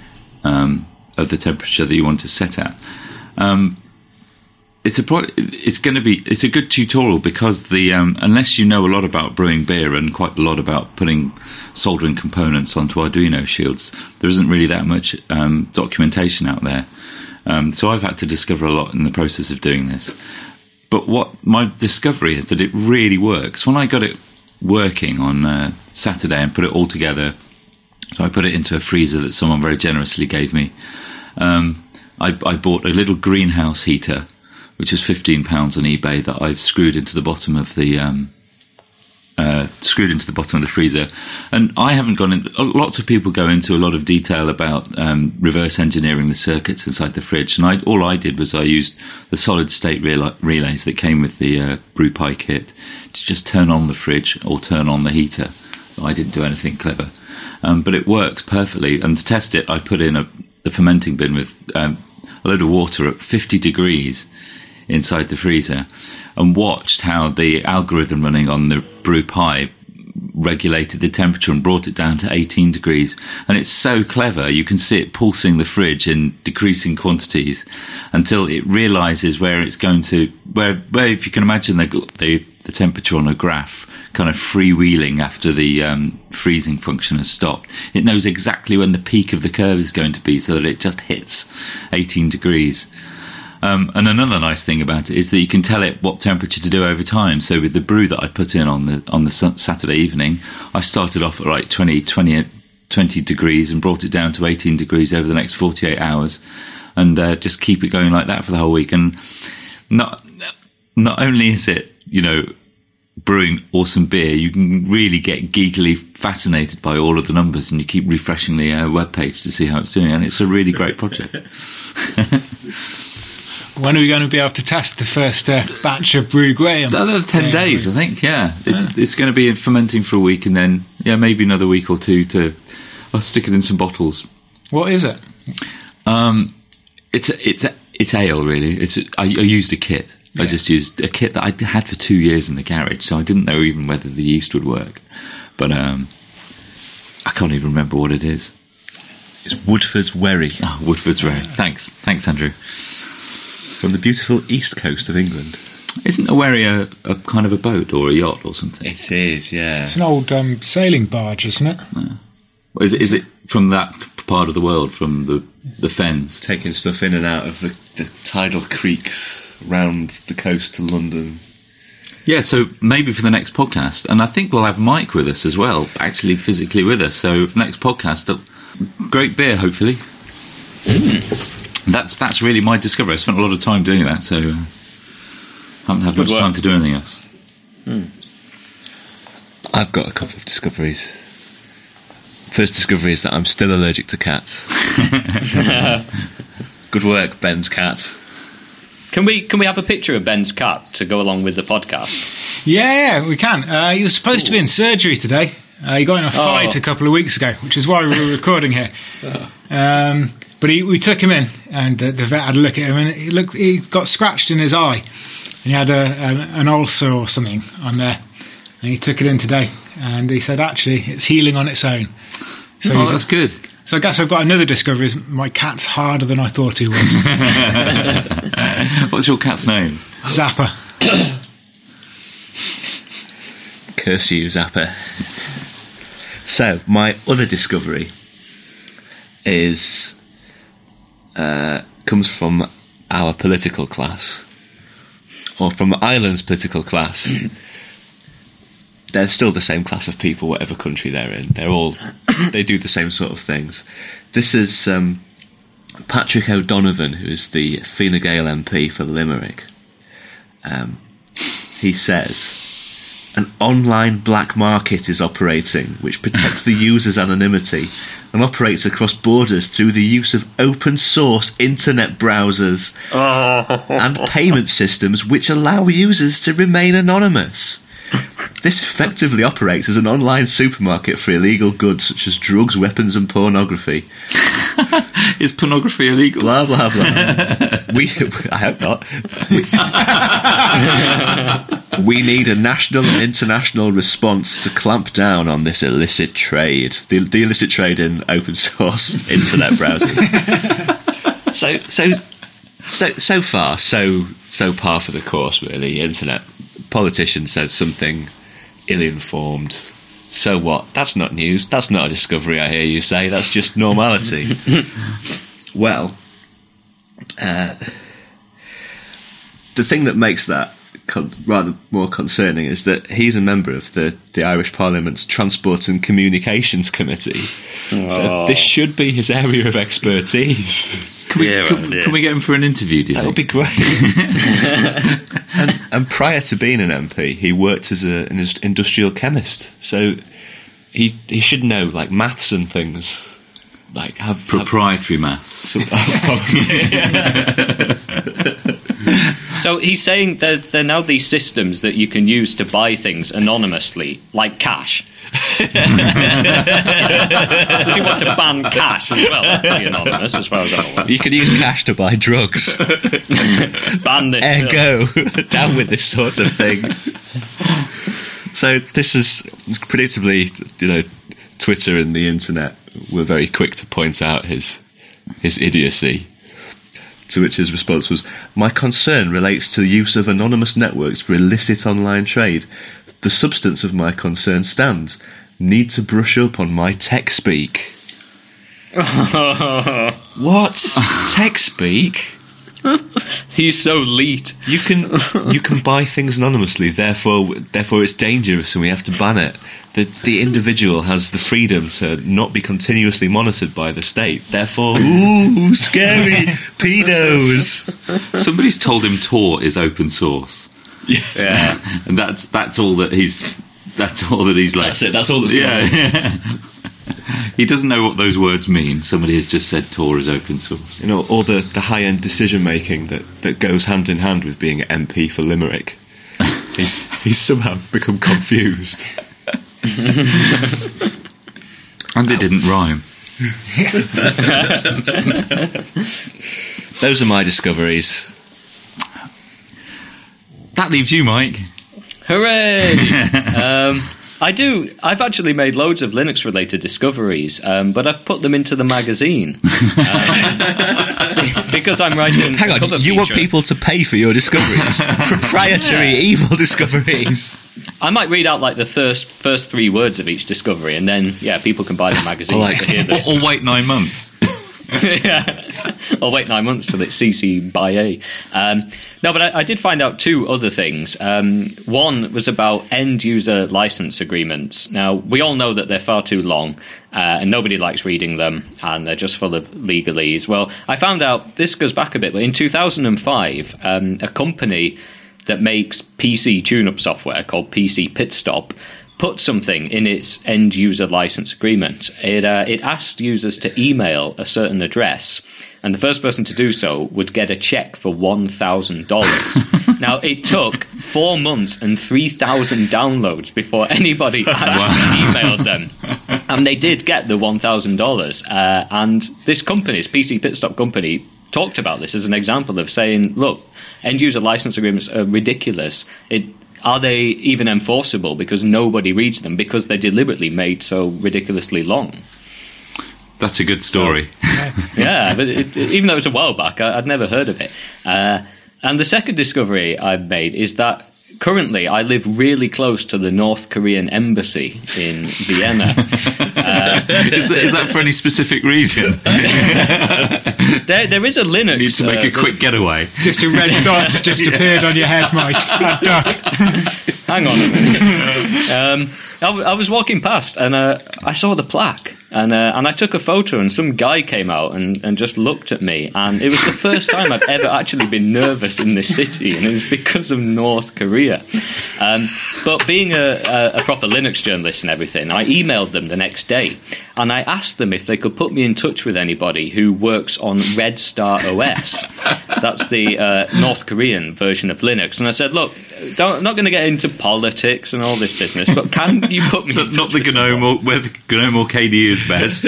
Speaker 3: um, of the temperature that you want to set at. Um, It's a pro- it's going to be it's a good tutorial because the um, unless you know a lot about brewing beer and quite a lot about putting soldering components onto Arduino shields, there isn't really that much um, documentation out there. Um, so I've had to discover a lot in the process of doing this. But what my discovery is that it really works. When I got it working on uh, Saturday and put it all together, so I put it into a freezer that someone very generously gave me. Um, I, I bought a little greenhouse heater, which is fifteen pounds on eBay, that I've screwed into the bottom of the um, uh, screwed into the bottom of the freezer. And I haven't gone in. Lots of people go into a lot of detail about um, reverse engineering the circuits inside the fridge, and I, all I did was I used the solid state rela- relays that came with the uh, Brew Pi kit to just turn on the fridge or turn on the heater. I didn't do anything clever, um, but it works perfectly. And to test it, I put in a, the fermenting bin with um, a load of water at fifty degrees inside the freezer and watched how the algorithm running on the Brew Pi regulated the temperature and brought it down to eighteen degrees. And it's so clever, you can see it pulsing the fridge in decreasing quantities until it realizes where it's going to, where, where if you can imagine the, the, the temperature on a graph kind of freewheeling after the um, freezing function has stopped. It knows exactly when the peak of the curve is going to be so that it just hits eighteen degrees. Um, and another nice thing about it is that you can tell it what temperature to do over time. So with the brew that I put in on the on the Saturday evening, I started off at like twenty, twenty, twenty degrees and brought it down to eighteen degrees over the next forty-eight hours, and uh, just keep it going like that for the whole week. And not not only is it, you know, brewing awesome beer, you can really get geekily fascinated by all of the numbers, and you keep refreshing the uh, web page to see how it's doing. And it's a really great project.
Speaker 4: When are we going to be able to test the first uh, batch of Brew Graham?
Speaker 3: Another ten yeah, days, I think. Yeah, it's yeah. it's going to be fermenting for a week, and then yeah, maybe another week or two to. I'll stick it in some bottles.
Speaker 4: What is it?
Speaker 3: Um, it's a, it's a, it's ale really. It's a, I, I used a kit. Yeah. I just used a kit that I had for two years in the garage, so I didn't know even whether the yeast would work. But um, I can't even remember what it is.
Speaker 1: It's Woodford's Wherry.
Speaker 3: Oh, Woodford's Wherry. Thanks. Thanks, Andrew.
Speaker 1: From the beautiful east coast of England.
Speaker 3: Isn't a wherry a, a kind of a boat or a yacht or something?
Speaker 1: It is, yeah.
Speaker 4: It's an old um, sailing barge, isn't it?
Speaker 3: Yeah. Is it? Is it from that part of the world, from the, the fens?
Speaker 1: Taking stuff in and out of the, the tidal creeks round the coast to London.
Speaker 3: Yeah, so maybe for the next podcast, and I think we'll have Mike with us as well, actually physically with us. So next podcast, a great beer, hopefully. Mm. That's that's really my discovery. I spent a lot of time doing that, so uh, haven't had
Speaker 2: Good
Speaker 3: much
Speaker 2: work.
Speaker 3: time to do anything else.
Speaker 2: Mm.
Speaker 1: I've got a couple of discoveries. First discovery is that I'm still allergic to cats. Good work, Ben's cat.
Speaker 2: Can we can we have a picture of Ben's cat to go along with the podcast?
Speaker 4: Yeah, yeah, we can. Uh, he was supposed Ooh. to be in surgery today. Uh, he got in a fight
Speaker 2: Oh.
Speaker 4: a couple of weeks ago, which is why we were recording here. Um, but he, we took him in, and the, the vet had a look at him, and he looked. He got scratched in his eye, and he had a, a, an ulcer or something on there. And he took it in today, and he said, actually, it's healing on its own. So
Speaker 3: Oh,
Speaker 4: he's-
Speaker 3: that's good.
Speaker 4: So I guess I've got another discovery. Is my cat's harder than I thought he was.
Speaker 3: What's your cat's name?
Speaker 4: Zapper.
Speaker 1: Curse you, Zapper. So, my other discovery is uh, comes from our political class, or from Ireland's political class. They're still the same class of people, whatever country they're in. They're all they do the same sort of things. This is um, Patrick O'Donovan, who is the Fine Gael M P for Limerick. Um, he says, an online black market is operating which protects the user's anonymity and operates across borders through the use of open source internet browsers and payment systems which allow users to remain anonymous. This effectively operates as an online supermarket for illegal goods such as drugs, weapons and pornography.
Speaker 3: Is pornography illegal?
Speaker 1: Blah, blah, blah. we, I hope not. We, we need a national and international response to clamp down on this illicit trade. The, the illicit trade in open source internet browsers. so, so, so, so far, so, so par for the course, really. Internet politician said something ill-informed. So what? That's not news. That's not a discovery, I hear you say. That's just normality. Well, uh, the thing that makes that con- rather more concerning is that he's a member of the, the Irish Parliament's Transport and Communications Committee.
Speaker 2: Oh.
Speaker 1: So this should be his area of expertise.
Speaker 3: Can we,
Speaker 2: Yeah,
Speaker 3: can,
Speaker 2: well, yeah.
Speaker 3: can we get him for an interview, do you
Speaker 1: That would
Speaker 3: think?
Speaker 1: be great. and, and prior to being an M P, he worked as a, an industrial chemist. So he he should know like maths and things. Like have have
Speaker 3: Proprietary maths.
Speaker 1: some, oh, yeah.
Speaker 2: So he's saying that there are now these systems that you can use to buy things anonymously, like cash. Does he want to ban cash as well? That's pretty anonymous, as far as I'm aware.
Speaker 1: You can use cash to buy drugs.
Speaker 2: Ban this.
Speaker 1: Ergo, down with this sort of thing. So this is predictably, you know, Twitter and the internet were very quick to point out his his idiocy. To which his response was, "My concern relates to the use of anonymous networks for illicit online trade. The substance of my concern stands. Need to brush up on my tech speak." What? Tech speak?
Speaker 2: He's so leet.
Speaker 1: You can you can buy things anonymously, therefore therefore it's dangerous and we have to ban it. The the individual has the freedom to not be continuously monitored by the state. Therefore, ooh, scary pedos.
Speaker 3: Somebody's told him Tor is open source.
Speaker 1: Yes.
Speaker 2: Yeah.
Speaker 3: And that's that's all that he's that's all that he's like.
Speaker 1: That's it, that's all that's
Speaker 3: yeah,
Speaker 1: going on.
Speaker 3: yeah. He doesn't know what those words mean. Somebody has just said Tor is open source.
Speaker 1: You know, all the, the high-end decision-making that, that goes hand-in-hand with being M P for Limerick. He's, he's somehow become confused.
Speaker 3: And it didn't rhyme.
Speaker 1: Those are my discoveries.
Speaker 3: That leaves you, Mike.
Speaker 2: Hooray! um, I do. I've actually made loads of Linux-related discoveries, um, but I've put them into the magazine um, because I'm writing.
Speaker 1: Hang
Speaker 2: a
Speaker 1: on,
Speaker 2: cover
Speaker 1: you want
Speaker 2: feature.
Speaker 1: people to pay for your discoveries? Proprietary,
Speaker 2: Yeah.
Speaker 1: evil discoveries.
Speaker 2: I might read out like the first first three words of each discovery, and then yeah, people can buy the magazine
Speaker 1: Like-
Speaker 2: to hear the.
Speaker 3: Or, or wait nine months.
Speaker 2: yeah. Or wait nine months till it's C C by A. Um, no, but I, I did find out two other things. Um, one was about end-user license agreements. Now, we all know that they're far too long, uh, and nobody likes reading them, and they're just full of legalese. Well, I found out, this goes back a bit, but in two thousand five, um, a company that makes P C tune-up software called P C Pitstop put something in its end-user license agreement. It, uh, it asked users to email a certain address, and the first person to do so would get a check for one thousand dollars. Now, it took four months and three thousand downloads before anybody actually emailed them. And they did get the one thousand dollars. Uh, and this company, this P C Pitstop company, talked about this as an example of saying, look, end-user license agreements are ridiculous. It Are they even enforceable because nobody reads them because they're deliberately made so ridiculously long?
Speaker 3: That's a good story.
Speaker 2: Yeah, but it, it, even though it was a while back, I, I'd never heard of it. Uh, and the second discovery I've made is that currently I live really close to the North Korean embassy in Vienna. Uh,
Speaker 3: is, that, is that for any specific reason?
Speaker 2: there, there is a Linux.
Speaker 3: Need to make
Speaker 2: uh,
Speaker 3: a quick getaway.
Speaker 4: Just a red dot just appeared on your head, Mike. A duck.
Speaker 2: Hang on a minute. Um, I, w- I was walking past and uh, I saw the plaque and uh, and I took a photo and some guy came out and, and just looked at me, and it was the first time I've ever actually been nervous in this city, and it was because of North Korea. Um, but being a, a, a proper Linux journalist and everything, I emailed them the next day and I asked them if they could put me in touch with anybody who works on Red Star O S. That's the uh, North Korean version of Linux. And I said, look, don't, I'm not going to get into politics and all this business, but can you put me in touch
Speaker 3: Not the
Speaker 2: with
Speaker 3: GNOME or where the GNOME or K D is best.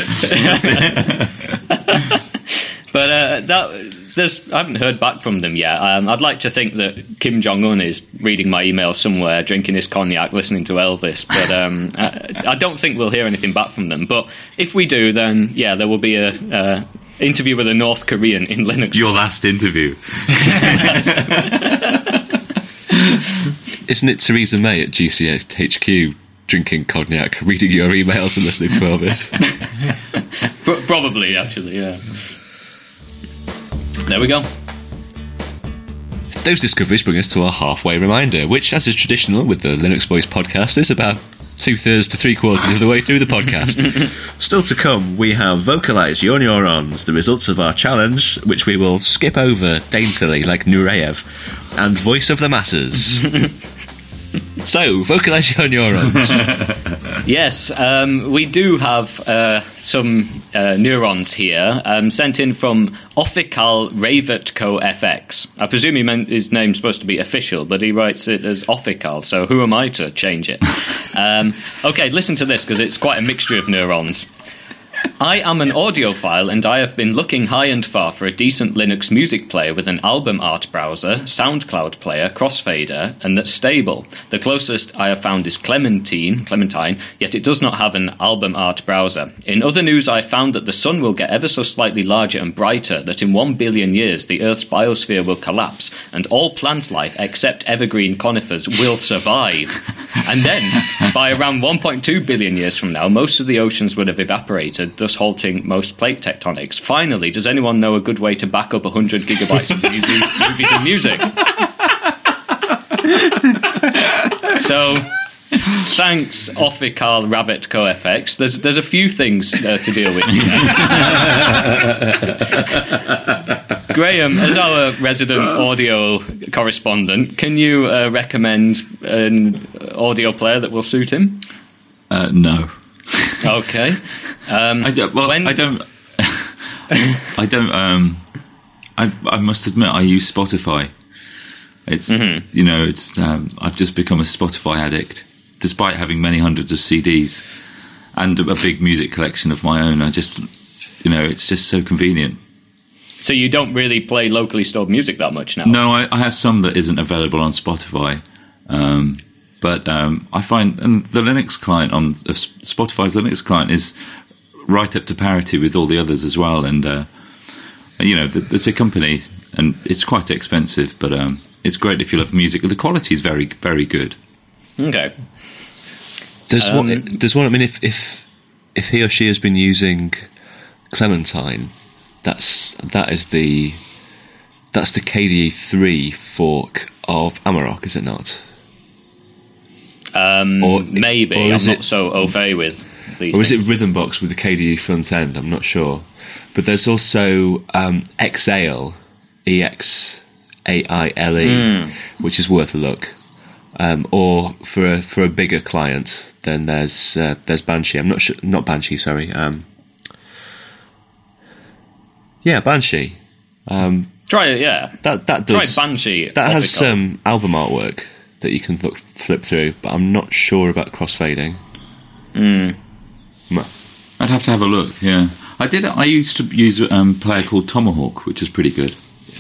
Speaker 2: But uh, that there's, I haven't heard back from them yet. Um, I'd like to think that Kim Jong-un is reading my emails somewhere, drinking his cognac, listening to Elvis. But um, I, I don't think we'll hear anything back from them. But if we do, then yeah, there will be a uh, interview with a North Korean in Linux.
Speaker 3: Your last interview.
Speaker 1: Isn't it Theresa May at G C H Q drinking cognac, reading your emails and listening to Elvis?
Speaker 2: Pro- probably, actually, yeah. There we go.
Speaker 1: Those discoveries bring us to our halfway reminder, which, as is traditional with the Linux Boys podcast, is about two-thirds to three-quarters of the way through the podcast. Still to come, we have Vocalize Your Neurons, the results of our challenge, which we will skip over daintily like Nureyev, and Voice of the Masses. So, Vocalize Your Neurons.
Speaker 2: Yes, um, we do have uh, some uh, neurons here, um, sent in from Official Ravetco F X. I presume he meant his name's supposed to be official, but he writes it as Official, so who am I to change it? Um, okay, listen to this, because it's quite a mixture of neurons. I am an audiophile, and I have been looking high and far for a decent Linux music player with an album art browser, SoundCloud player, crossfader, and that's stable. The closest I have found is Clementine, Clementine, yet it does not have an album art browser. In other news, I found that the sun will get ever so slightly larger and brighter, that in one billion years the Earth's biosphere will collapse, and all plant life except evergreen conifers will survive. And then, by around one point two billion years from now, most of the oceans would have evaporated, thus halting most plate tectonics. Finally, does anyone know a good way to back up one hundred gigabytes of movies, movies and music? So, thanks, Official Ravetco F X. There's there's a few things uh, to deal with here. Graham, as our resident audio correspondent, can you uh, recommend an audio player that will suit him?
Speaker 3: Uh, no.
Speaker 2: Okay. Um,
Speaker 3: I don't, well,
Speaker 2: when-
Speaker 3: I don't. I don't. Um, I I must admit, I use Spotify. It's
Speaker 2: Mm-hmm.
Speaker 3: you know, it's. Um, I've just become a Spotify addict, despite having many hundreds of C Ds and a big music collection of my own. I just, you know, it's just so convenient.
Speaker 2: So you don't really play locally stored music that much now?
Speaker 3: No, I, I have some that isn't available on Spotify, um, But um, I find and the Linux client on uh, Spotify's Linux client is right up to parity with all the others as well. And uh, you know, it's a company, and it's quite expensive, but um, it's great if you love music. The quality is very, very good.
Speaker 2: Okay.
Speaker 1: There's
Speaker 2: Um,
Speaker 1: one. There's one. I mean, if if if he or she has been using Clementine, that's that is the that's the K D E three fork of Amarok, is it not?
Speaker 2: Um,
Speaker 1: Or-
Speaker 2: maybe.
Speaker 1: or
Speaker 2: I'm
Speaker 1: is
Speaker 2: not
Speaker 1: it-
Speaker 2: so au fait with these
Speaker 1: Or is it
Speaker 2: things.
Speaker 1: Rhythmbox with the K D E front end? I'm not sure. But there's also um, Exaile, E X A I L E, which is worth a look. Um, or for a for a bigger client, then there's uh, there's Banshee. I'm not sure, not Banshee. Sorry. Um, yeah, Banshee. Um,
Speaker 2: Try it, yeah.
Speaker 1: that that
Speaker 2: Try
Speaker 1: does
Speaker 2: Banshee.
Speaker 1: that has
Speaker 2: Ethical.
Speaker 1: um, album artwork that you can look flip through, but I'm not sure about crossfading.
Speaker 2: Mm.
Speaker 1: No.
Speaker 3: I'd have to have a look. Yeah, I did. I used to use um, a player called Tomahawk, which was pretty good.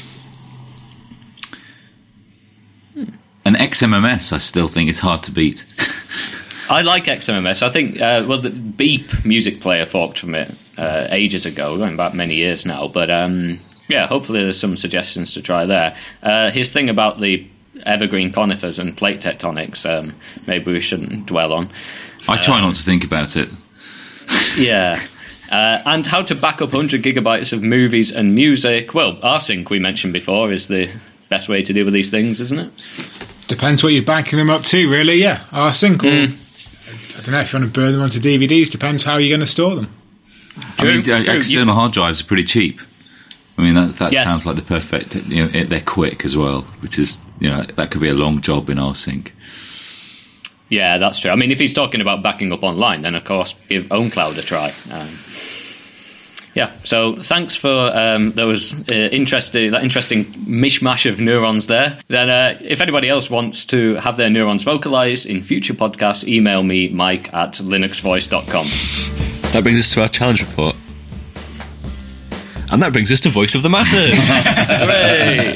Speaker 3: And X M M S, I still think is hard to beat.
Speaker 2: I like X M M S. I think, uh, well, the Beep music player forked from it uh, ages ago, going back many years now. But um, yeah, hopefully there's some suggestions to try there. Uh, his thing about the evergreen conifers and plate tectonics, um, maybe we shouldn't dwell on.
Speaker 3: I try not to think about it.
Speaker 2: Yeah. Uh, and how to back up one hundred gigabytes of movies and music. Well, rsync, we mentioned before, is the best way to deal with these things, isn't it?
Speaker 4: Depends what you're backing them up to, really. Yeah, rsync. Or I don't know if you want to burn them onto D V Ds. Depends how you're going to store them.
Speaker 3: I mean,
Speaker 2: True,
Speaker 3: uh,
Speaker 2: true.
Speaker 3: external hard drives are pretty cheap. I mean, that that
Speaker 2: Yes.
Speaker 3: sounds like the perfect. You know, it, they're quick as well, which is, you know, that could be a long job in rsync.
Speaker 2: Yeah, that's true. I mean, if he's talking about backing up online, then of course give OwnCloud a try. Um, yeah. So thanks for um, those uh, interesting, that interesting mishmash of neurons there. Then, uh, if anybody else wants to have their neurons vocalized in future podcasts, email me, Mike at linuxvoice dot com.
Speaker 1: That brings us to our challenge report. And that brings us to Voice of the Masses.
Speaker 2: Hooray!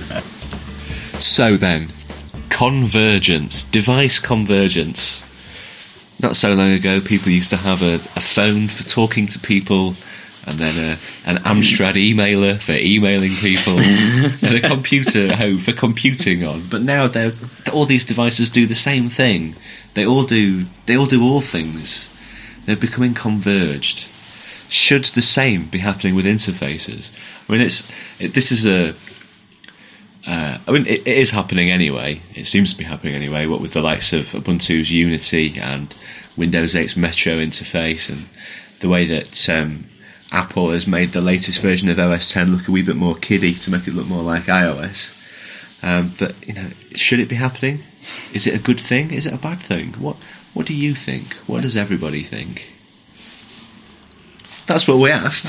Speaker 1: So then, convergence, device convergence. Not so long ago, people used to have a, a phone for talking to people, and then a, an Amstrad emailer for emailing people, and a computer at home for computing on. But now they're, all these devices do the same thing. They all do. They all do all things. They're becoming converged. Should the same be happening with interfaces? I mean, it's it, this is a. Uh, I mean, it, it is happening anyway. It seems to be happening anyway. What with the likes of Ubuntu's Unity and Windows eight's Metro interface, and the way that um, Apple has made the latest version of O S ten look a wee bit more kiddie to make it look more like iOS. Um, but you know, should it be happening? Is it a good thing? Is it a bad thing? What What do you think? What does everybody think? That's what we asked.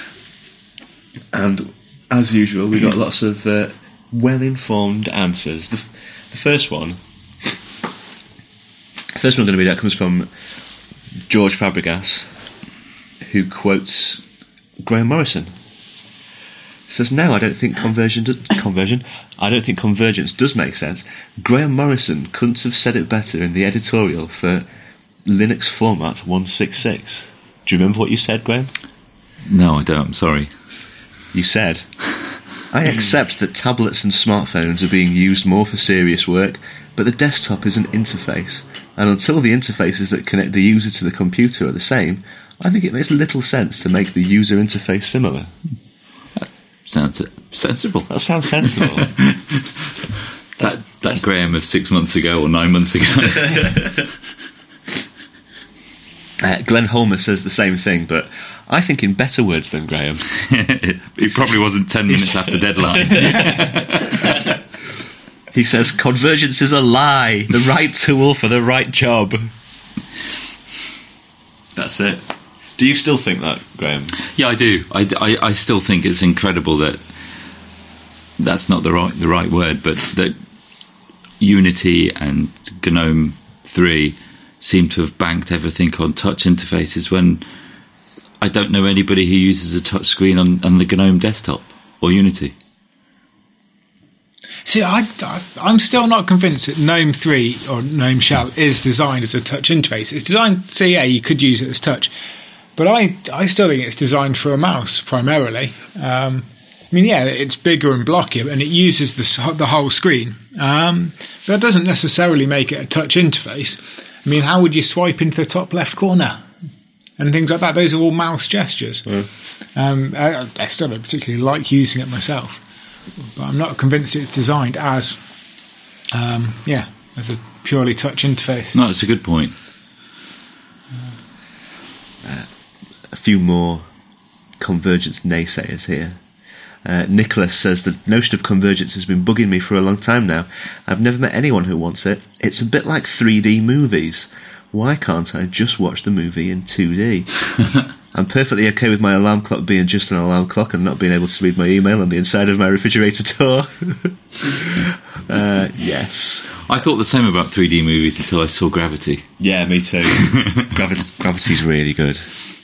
Speaker 1: And as usual, we got lots of uh, well-informed answers. The, f- the first one, the first one going to be that comes from George Fabregas, who quotes Graham Morrison. He says, "No, I don't think conversion do- conversion. I don't think convergence does make sense. Graham Morrison couldn't have said it better in the editorial for Linux Format one sixty-six. Do you remember what you said, Graham?
Speaker 3: No, I don't. I'm sorry.
Speaker 1: You said, I accept that tablets and smartphones are being used more for serious work, but the desktop is an interface, and until the interfaces that connect the user to the computer are the same, I think it makes little sense to make the user interface similar."
Speaker 3: Sounds sensible.
Speaker 1: That sounds sensible.
Speaker 3: That, that Graham of six months ago or nine months ago.
Speaker 1: uh, Glenn Holmer says the same thing, but I think in better words than Graham.
Speaker 3: It probably wasn't ten minutes after deadline.
Speaker 1: He says, "Convergence is a lie, the right tool for the right job." That's it. Do you still think that, Graham?
Speaker 3: Yeah, I do. I, I, I still think it's incredible that that's not the right the right word, but that Unity and GNOME three seem to have banked everything on touch interfaces when I don't know anybody who uses a touch screen on, on the GNOME desktop or Unity.
Speaker 4: See, I, I, I'm still not convinced that GNOME three or GNOME Shell is designed as a touch interface. It's designed, so yeah, you could use it as touch. But I, I still think it's designed for a mouse, primarily. Um, I mean, yeah, it's bigger and blockier, and it uses the, the whole screen. Um, but that doesn't necessarily make it a touch interface. I mean, how would you swipe into the top left corner? And things like that. Those are all mouse gestures. Yeah. Um, I, I still don't particularly like using it myself. But I'm not convinced it's designed as, um, yeah, as a purely touch interface.
Speaker 3: No, it's a good point.
Speaker 1: Uh, a few more convergence naysayers here. Uh, Nicholas says the notion of convergence has been bugging me for a long time now. I've never met anyone who wants it. It's a bit like three D movies. Why can't I just watch the movie in two D? I'm perfectly okay with my alarm clock being just an alarm clock and not being able to read my email on the inside of my refrigerator door. uh, yes.
Speaker 3: I thought the same about three D movies until I saw Gravity.
Speaker 1: Yeah, me too. Gravi- Gravity's really good.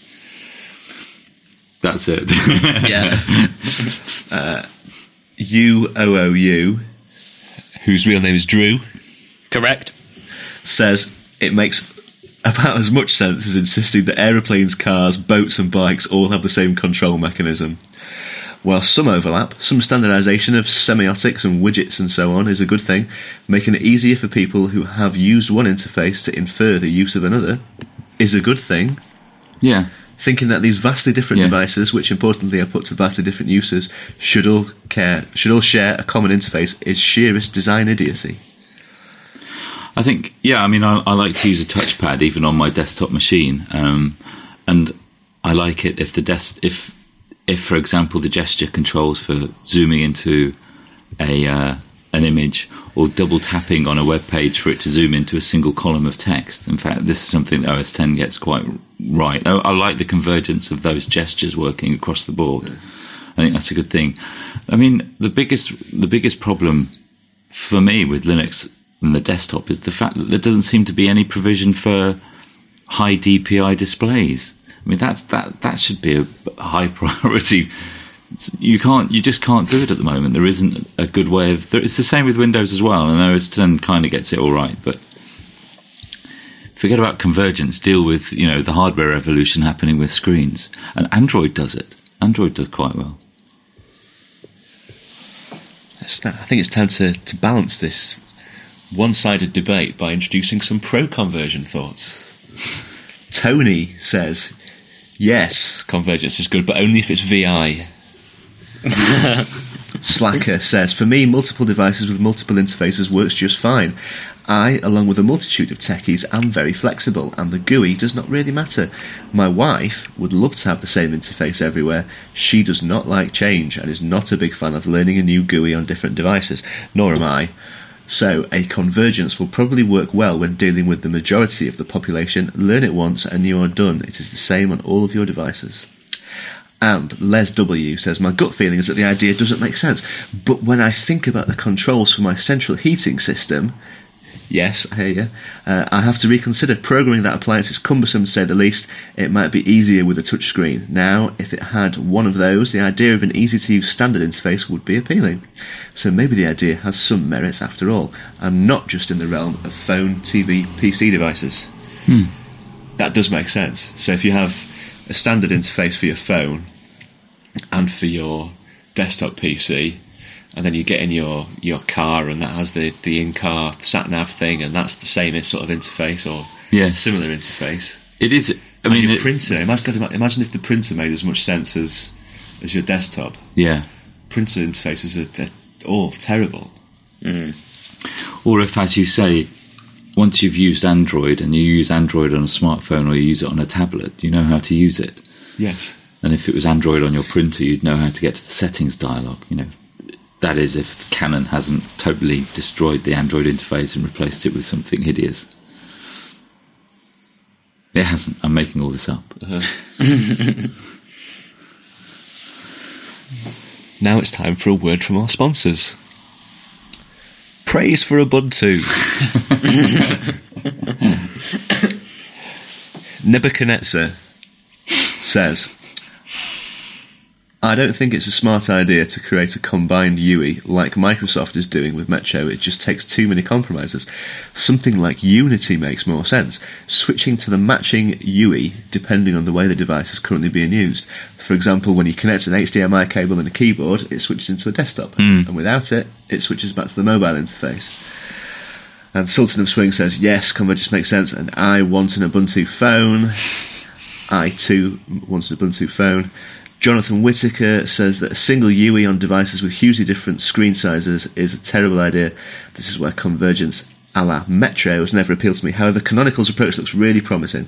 Speaker 3: That's it.
Speaker 1: Yeah. Uh, U O O U, whose real name is Drew,
Speaker 2: Correct.
Speaker 1: says it makes about as much sense as insisting that aeroplanes, cars, boats and bikes all have the same control mechanism. While some overlap, some standardisation of semiotics and widgets and so on is a good thing, making it easier for people who have used one interface to infer the use of another is a good thing.
Speaker 3: Yeah.
Speaker 1: Thinking that these vastly different
Speaker 3: Yeah.
Speaker 1: devices, which importantly are put to vastly different uses, should all care, should all share a common interface is sheerest design idiocy.
Speaker 3: I think, yeah, I mean, I, I like to use a touchpad even on my desktop machine, um, and I like it if the desk, if, if for example, the gesture controls for zooming into a uh, an image or double tapping on a web page for it to zoom into a single column of text. In fact, this is something that O S ten gets quite right. I, I like the convergence of those gestures working across the board. I think that's a good thing. I mean, the biggest the biggest problem for me with Linux and the desktop is the fact that there doesn't seem to be any provision for high D P I displays. I mean, that's that that should be a high priority. You can't, you just can't do it at the moment. There isn't a good way of. There, it's the same with Windows as well, and O S ten kind of gets it all right. But forget about convergence. Deal with, you know, the hardware revolution happening with screens, and Android does it. Android does quite well.
Speaker 1: I think it's time to, to balance this one-sided debate by introducing some pro-conversion thoughts. Tony says, yes, convergence is good, but only if it's V I. Slacker says, for me, multiple devices with multiple interfaces works just fine. I, along with a multitude of techies, am very flexible, and the G U I does not really matter. My wife would love to have the same interface everywhere. She does not like change, and is not a big fan of learning a new G U I on different devices, nor am I. So, a convergence will probably work well when dealing with the majority of the population. Learn it once, and you are done. It is the same on all of your devices. And Les W says, my gut feeling is that the idea doesn't make sense, but when I think about the controls for my central heating system, yes, I hear you, uh, I have to reconsider. Programming that appliance is cumbersome, to say the least. It might be easier with a touchscreen. Now, if it had one of those, the idea of an easy-to-use standard interface would be appealing. So maybe the idea has some merits after all, and not just in the realm of phone, T V, P C devices.
Speaker 3: Hmm.
Speaker 1: That does make sense. So if you have a standard interface for your phone and for your desktop P C, and then you get in your, your car and that has the, the in-car sat-nav thing, and that's the same sort of interface or
Speaker 3: Yes.
Speaker 1: similar interface.
Speaker 3: It is. I
Speaker 1: And
Speaker 3: mean,
Speaker 1: your
Speaker 3: it,
Speaker 1: printer, imagine, imagine if the printer made as much sense as as your desktop.
Speaker 3: yeah.
Speaker 1: Printer interfaces are they're all terrible.
Speaker 2: Mm.
Speaker 3: Or if, as you say, once you've used Android and you use Android on a smartphone or you use it on a tablet, you know how to use it.
Speaker 1: Yes.
Speaker 3: And if it was Android on your printer, you'd know how to get to the settings dialog. You know, that is, if Canon hasn't totally destroyed the Android interface and replaced it with something hideous. It hasn't. I'm making all this up.
Speaker 1: Uh-huh. Now it's time for a word from our sponsors. Praise for Ubuntu. Nebuchadnezzar says, I don't think it's a smart idea to create a combined U I like Microsoft is doing with Metro. It just takes too many compromises. Something like Unity makes more sense. Switching to the matching U I depending on the way the device is currently being used. For example, when you connect an H D M I cable and a keyboard, it switches into a desktop. Mm. And without it, it switches back to the mobile interface. And Sultan of Swing says, yes, convergence makes sense, and I want an Ubuntu phone. I too want an Ubuntu phone. Jonathan Whitaker says that a single U I on devices with hugely different screen sizes is a terrible idea. This is where convergence a la Metro has never appealed to me. However, Canonical's approach looks really promising.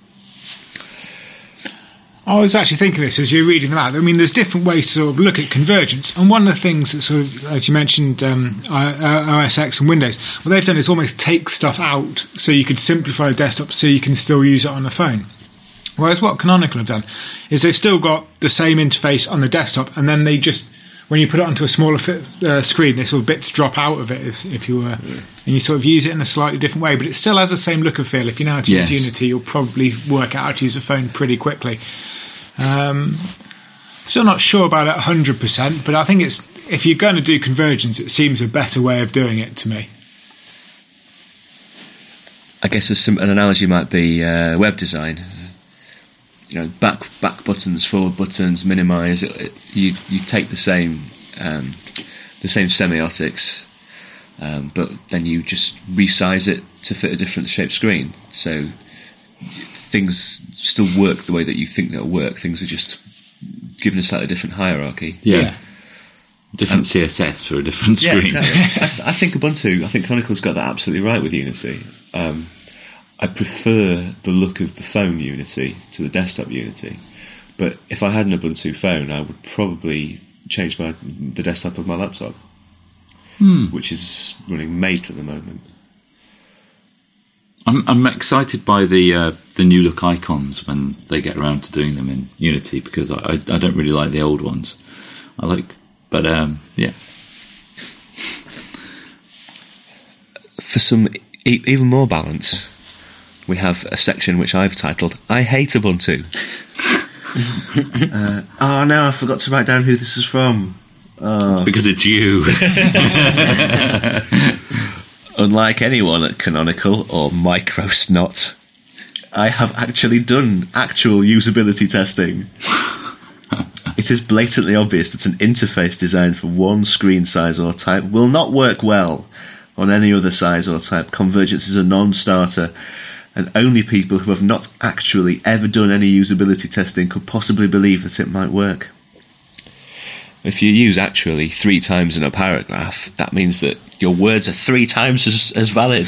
Speaker 4: I was actually thinking this as you're reading them out. I mean, there's different ways to sort of look at convergence. And one of the things that sort of, as you mentioned, um, O S X and Windows, what they've done is almost take stuff out so you could simplify a desktop so you can still use it on a phone. Whereas what Canonical have done is they've still got the same interface on the desktop, and then they just, when you put it onto a smaller fit, uh, screen, they sort of bits drop out of it, if, if you were, yeah. and you sort of use it in a slightly different way. But it still has the same look and feel. If you know how to yes. use Unity, you'll probably work out how to use a phone pretty quickly. Um, still not sure about it one hundred percent, but I think it's if you're going to do convergence, it seems a better way of doing it to me.
Speaker 1: I guess an analogy might be uh, web design. You know, back back buttons, forward buttons, minimise. You you take the same um, the same semiotics, um, but then you just resize it to fit a different shaped screen. So things still work the way that you think they'll work. Things are just given a slightly different hierarchy.
Speaker 3: Yeah, yeah. Different um, C S S for a different screen.
Speaker 1: Yeah, exactly. I, th- I think Ubuntu. I think Chronicle's got that absolutely right with Unity. Um, I prefer the look of the phone Unity to the desktop Unity, but if I had an Ubuntu phone, I would probably change my the desktop of my laptop, hmm. which is running Mate at the moment.
Speaker 3: I'm, I'm excited by the uh, the new look icons when they get around to doing them in Unity, because I, I, I don't really like the old ones. I like, but um, yeah.
Speaker 1: For some e- even more balance, we have a section which I've titled "I Hate Ubuntu." uh, oh no, I forgot to write down who this is from. Oh.
Speaker 3: It's because it's you.
Speaker 1: Unlike anyone at Canonical or Microsnot, I have actually done actual usability testing. It is blatantly obvious that an interface designed for one screen size or type will not work well on any other size or type. Convergence is a non-starter, and only people who have not actually ever done any usability testing could possibly believe that it might work. If you use actually three times in a paragraph, that means that your words are three times as, as valid.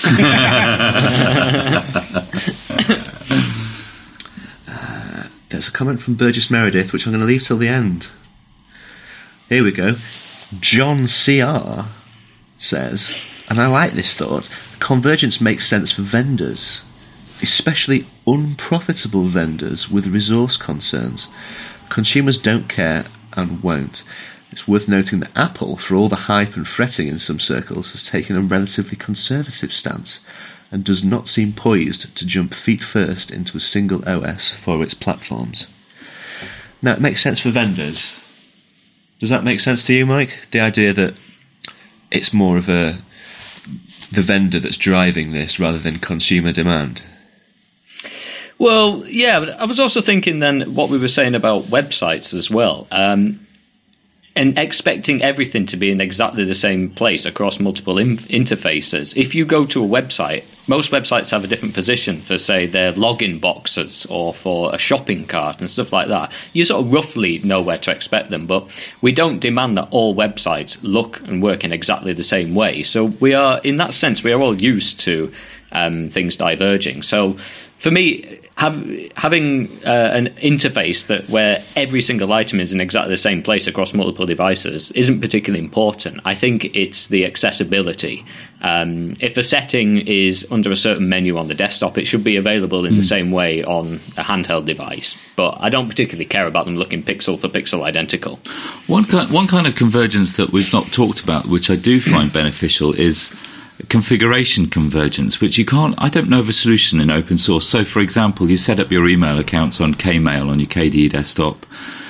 Speaker 1: uh, there's a comment from Burgess Meredith, which I'm going to leave till the end. Here we go. John C R says, and I like this thought, convergence makes sense for vendors, especially unprofitable vendors with resource concerns. Consumers don't care and won't. It's worth noting that Apple, for all the hype and fretting in some circles, has taken a relatively conservative stance and does not seem poised to jump feet first into a single O S for its platforms. Now, it makes sense for vendors. Does that make sense to you, Mike? The idea that it's more of a the vendor that's driving this rather than consumer demand?
Speaker 2: Well, yeah, but I was also thinking then what we were saying about websites as well, um, and expecting everything to be in exactly the same place across multiple in- interfaces. If you go to a website, most websites have a different position for, say, their login boxes or for a shopping cart and stuff like that. You sort of roughly know where to expect them, but we don't demand that all websites look and work in exactly the same way. So we are, in that sense, we are all used to um, things diverging. So for me, have, having uh, an interface that where every single item is in exactly the same place across multiple devices isn't particularly important. I think it's the accessibility. Um, if a setting is under a certain menu on the desktop, it should be available in mm. the same way on a handheld device. But I don't particularly care about them looking pixel for pixel identical.
Speaker 3: One kind, one kind of convergence that we've not talked about, which I do find beneficial, is configuration convergence, which you can't, I don't know of a solution in open source. So, for example, you set up your email accounts on Kmail on your K D E desktop.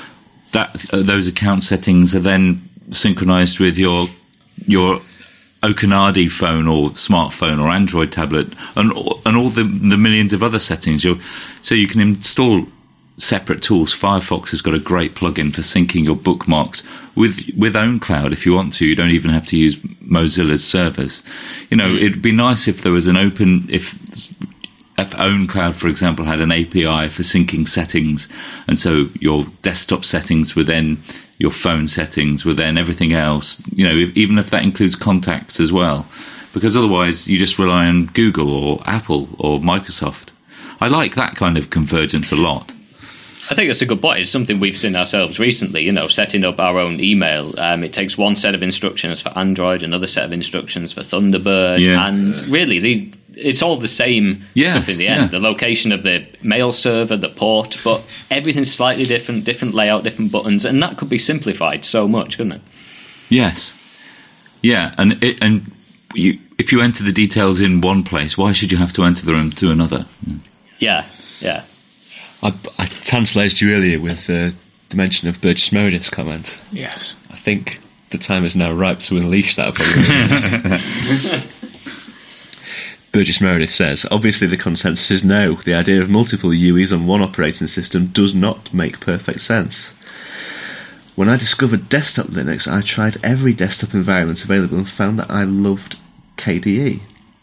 Speaker 3: that uh, those account settings are then synchronized with your your Okanadi phone or smartphone or Android tablet, and and all the the millions of other settings. You're, so you can install separate tools. Firefox has got a great plugin for syncing your bookmarks with with OwnCloud if you want to. You don't even have to use Mozilla's servers. You know, it'd be nice if there was an open if. If OwnCloud, for example, had an A P I for syncing settings, and so your desktop settings were then your phone settings were then everything else, you know, if, even if that includes contacts as well, because otherwise you just rely on Google or Apple or Microsoft. I like that kind of convergence a lot.
Speaker 2: I think that's a good point. It's something we've seen ourselves recently, you know, setting up our own email. Um, it takes one set of instructions for Android, another set of instructions for Thunderbird,
Speaker 3: Yeah.
Speaker 2: and really the it's all the same
Speaker 3: Yes,
Speaker 2: stuff in the end.
Speaker 3: yeah.
Speaker 2: The location of the mail server, the port, but everything's slightly different, different layout, different buttons, and that could be simplified so much, couldn't it?
Speaker 3: Yes, yeah, and it, and you, if you enter the details in one place, why should you have to enter them to another?
Speaker 2: Yeah, yeah.
Speaker 1: I, I tantalised you earlier with uh, the mention of Burgess Meredith's comment.
Speaker 4: Yes.
Speaker 1: I think the time is now ripe to unleash that upon you. Burgess Meredith says, obviously the consensus is no. The idea of multiple U Es on one operating system does not make perfect sense. When I discovered desktop Linux, I tried every desktop environment available and found that I loved K D E.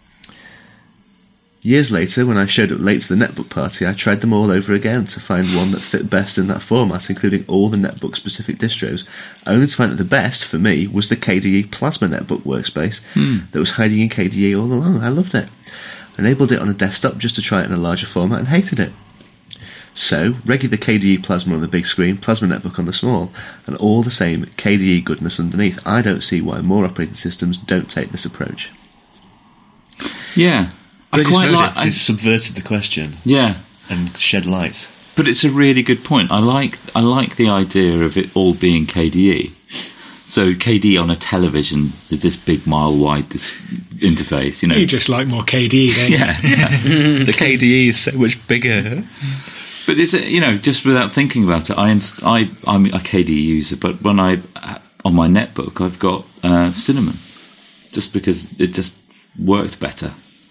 Speaker 1: Years later, when I showed up late to the netbook party, I tried them all over again to find one that fit best in that format, including all the netbook-specific distros, only to find that the best, for me, was the K D E Plasma netbook workspace
Speaker 3: Hmm.
Speaker 1: that was hiding in K D E all along. I loved it. I enabled it on a desktop just to try it in a larger format and hated it. So, regular K D E Plasma on the big screen, Plasma netbook on the small, and all the same K D E goodness underneath. I don't see why more operating systems don't take this approach.
Speaker 3: Yeah, I
Speaker 1: Burgess
Speaker 3: quite
Speaker 1: Meredith
Speaker 3: like. I,
Speaker 1: has subverted the question
Speaker 3: yeah,
Speaker 1: and shed light.
Speaker 3: but it's a really good point. I like I like the idea of it all being K D E. So K D E on a television is this big mile wide this interface, you know.
Speaker 4: You just like more K D E, don't you?
Speaker 3: yeah, yeah.
Speaker 1: The K D E is so much bigger.
Speaker 3: But is it, you know, just without thinking about it, I inst- I I'm a K D E user, but when I on my netbook I've got uh, Cinnamon, just because it just worked better.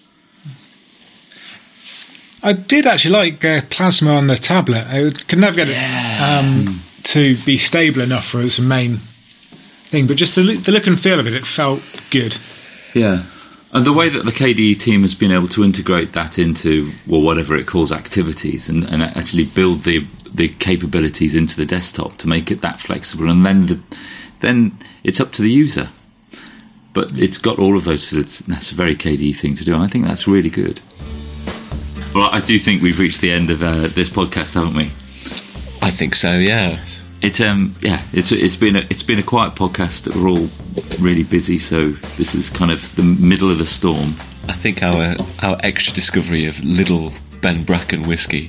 Speaker 4: I did actually like uh, Plasma on the tablet. I could never get it um, to be stable enough for its main thing, but just the, look- the look and feel of it, it felt good.
Speaker 3: Yeah. And the way that the K D E team has been able to integrate that into, well, whatever it calls activities, and, and actually build the the capabilities into the desktop to make it that flexible, and then the, then it's up to the user. But it's got all of those. It's, that's a very K D E thing to do. I think that's really good. Well, I do think we've reached the end of uh, this podcast, haven't we?
Speaker 1: I think so, yeah.
Speaker 3: It's um yeah, it's it's been a it's been a quiet podcast. We're all really busy, so this is kind of the middle of the storm.
Speaker 1: I think our our extra discovery of little Ben Bracken whiskey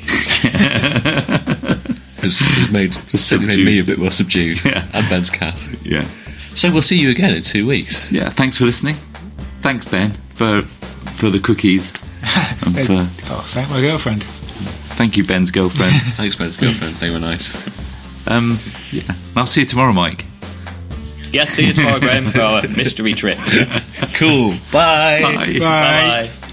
Speaker 1: has, has made, certainly made me a bit more subdued,
Speaker 3: Yeah.
Speaker 1: and Ben's cat.
Speaker 3: Yeah,
Speaker 1: So we'll see you again in two weeks.
Speaker 3: yeah. Thanks for listening. Thanks, Ben, for for the cookies. And for,
Speaker 4: Oh, thank my girlfriend.
Speaker 3: thank you, Ben's girlfriend.
Speaker 1: Thanks, Ben's girlfriend. They were nice.
Speaker 3: Um, yeah, I'll see you tomorrow, Mike.
Speaker 2: Yes, see you tomorrow, Graham, for our mystery trip.
Speaker 1: Cool. Bye.
Speaker 3: Bye.
Speaker 4: Bye.
Speaker 2: Bye-bye.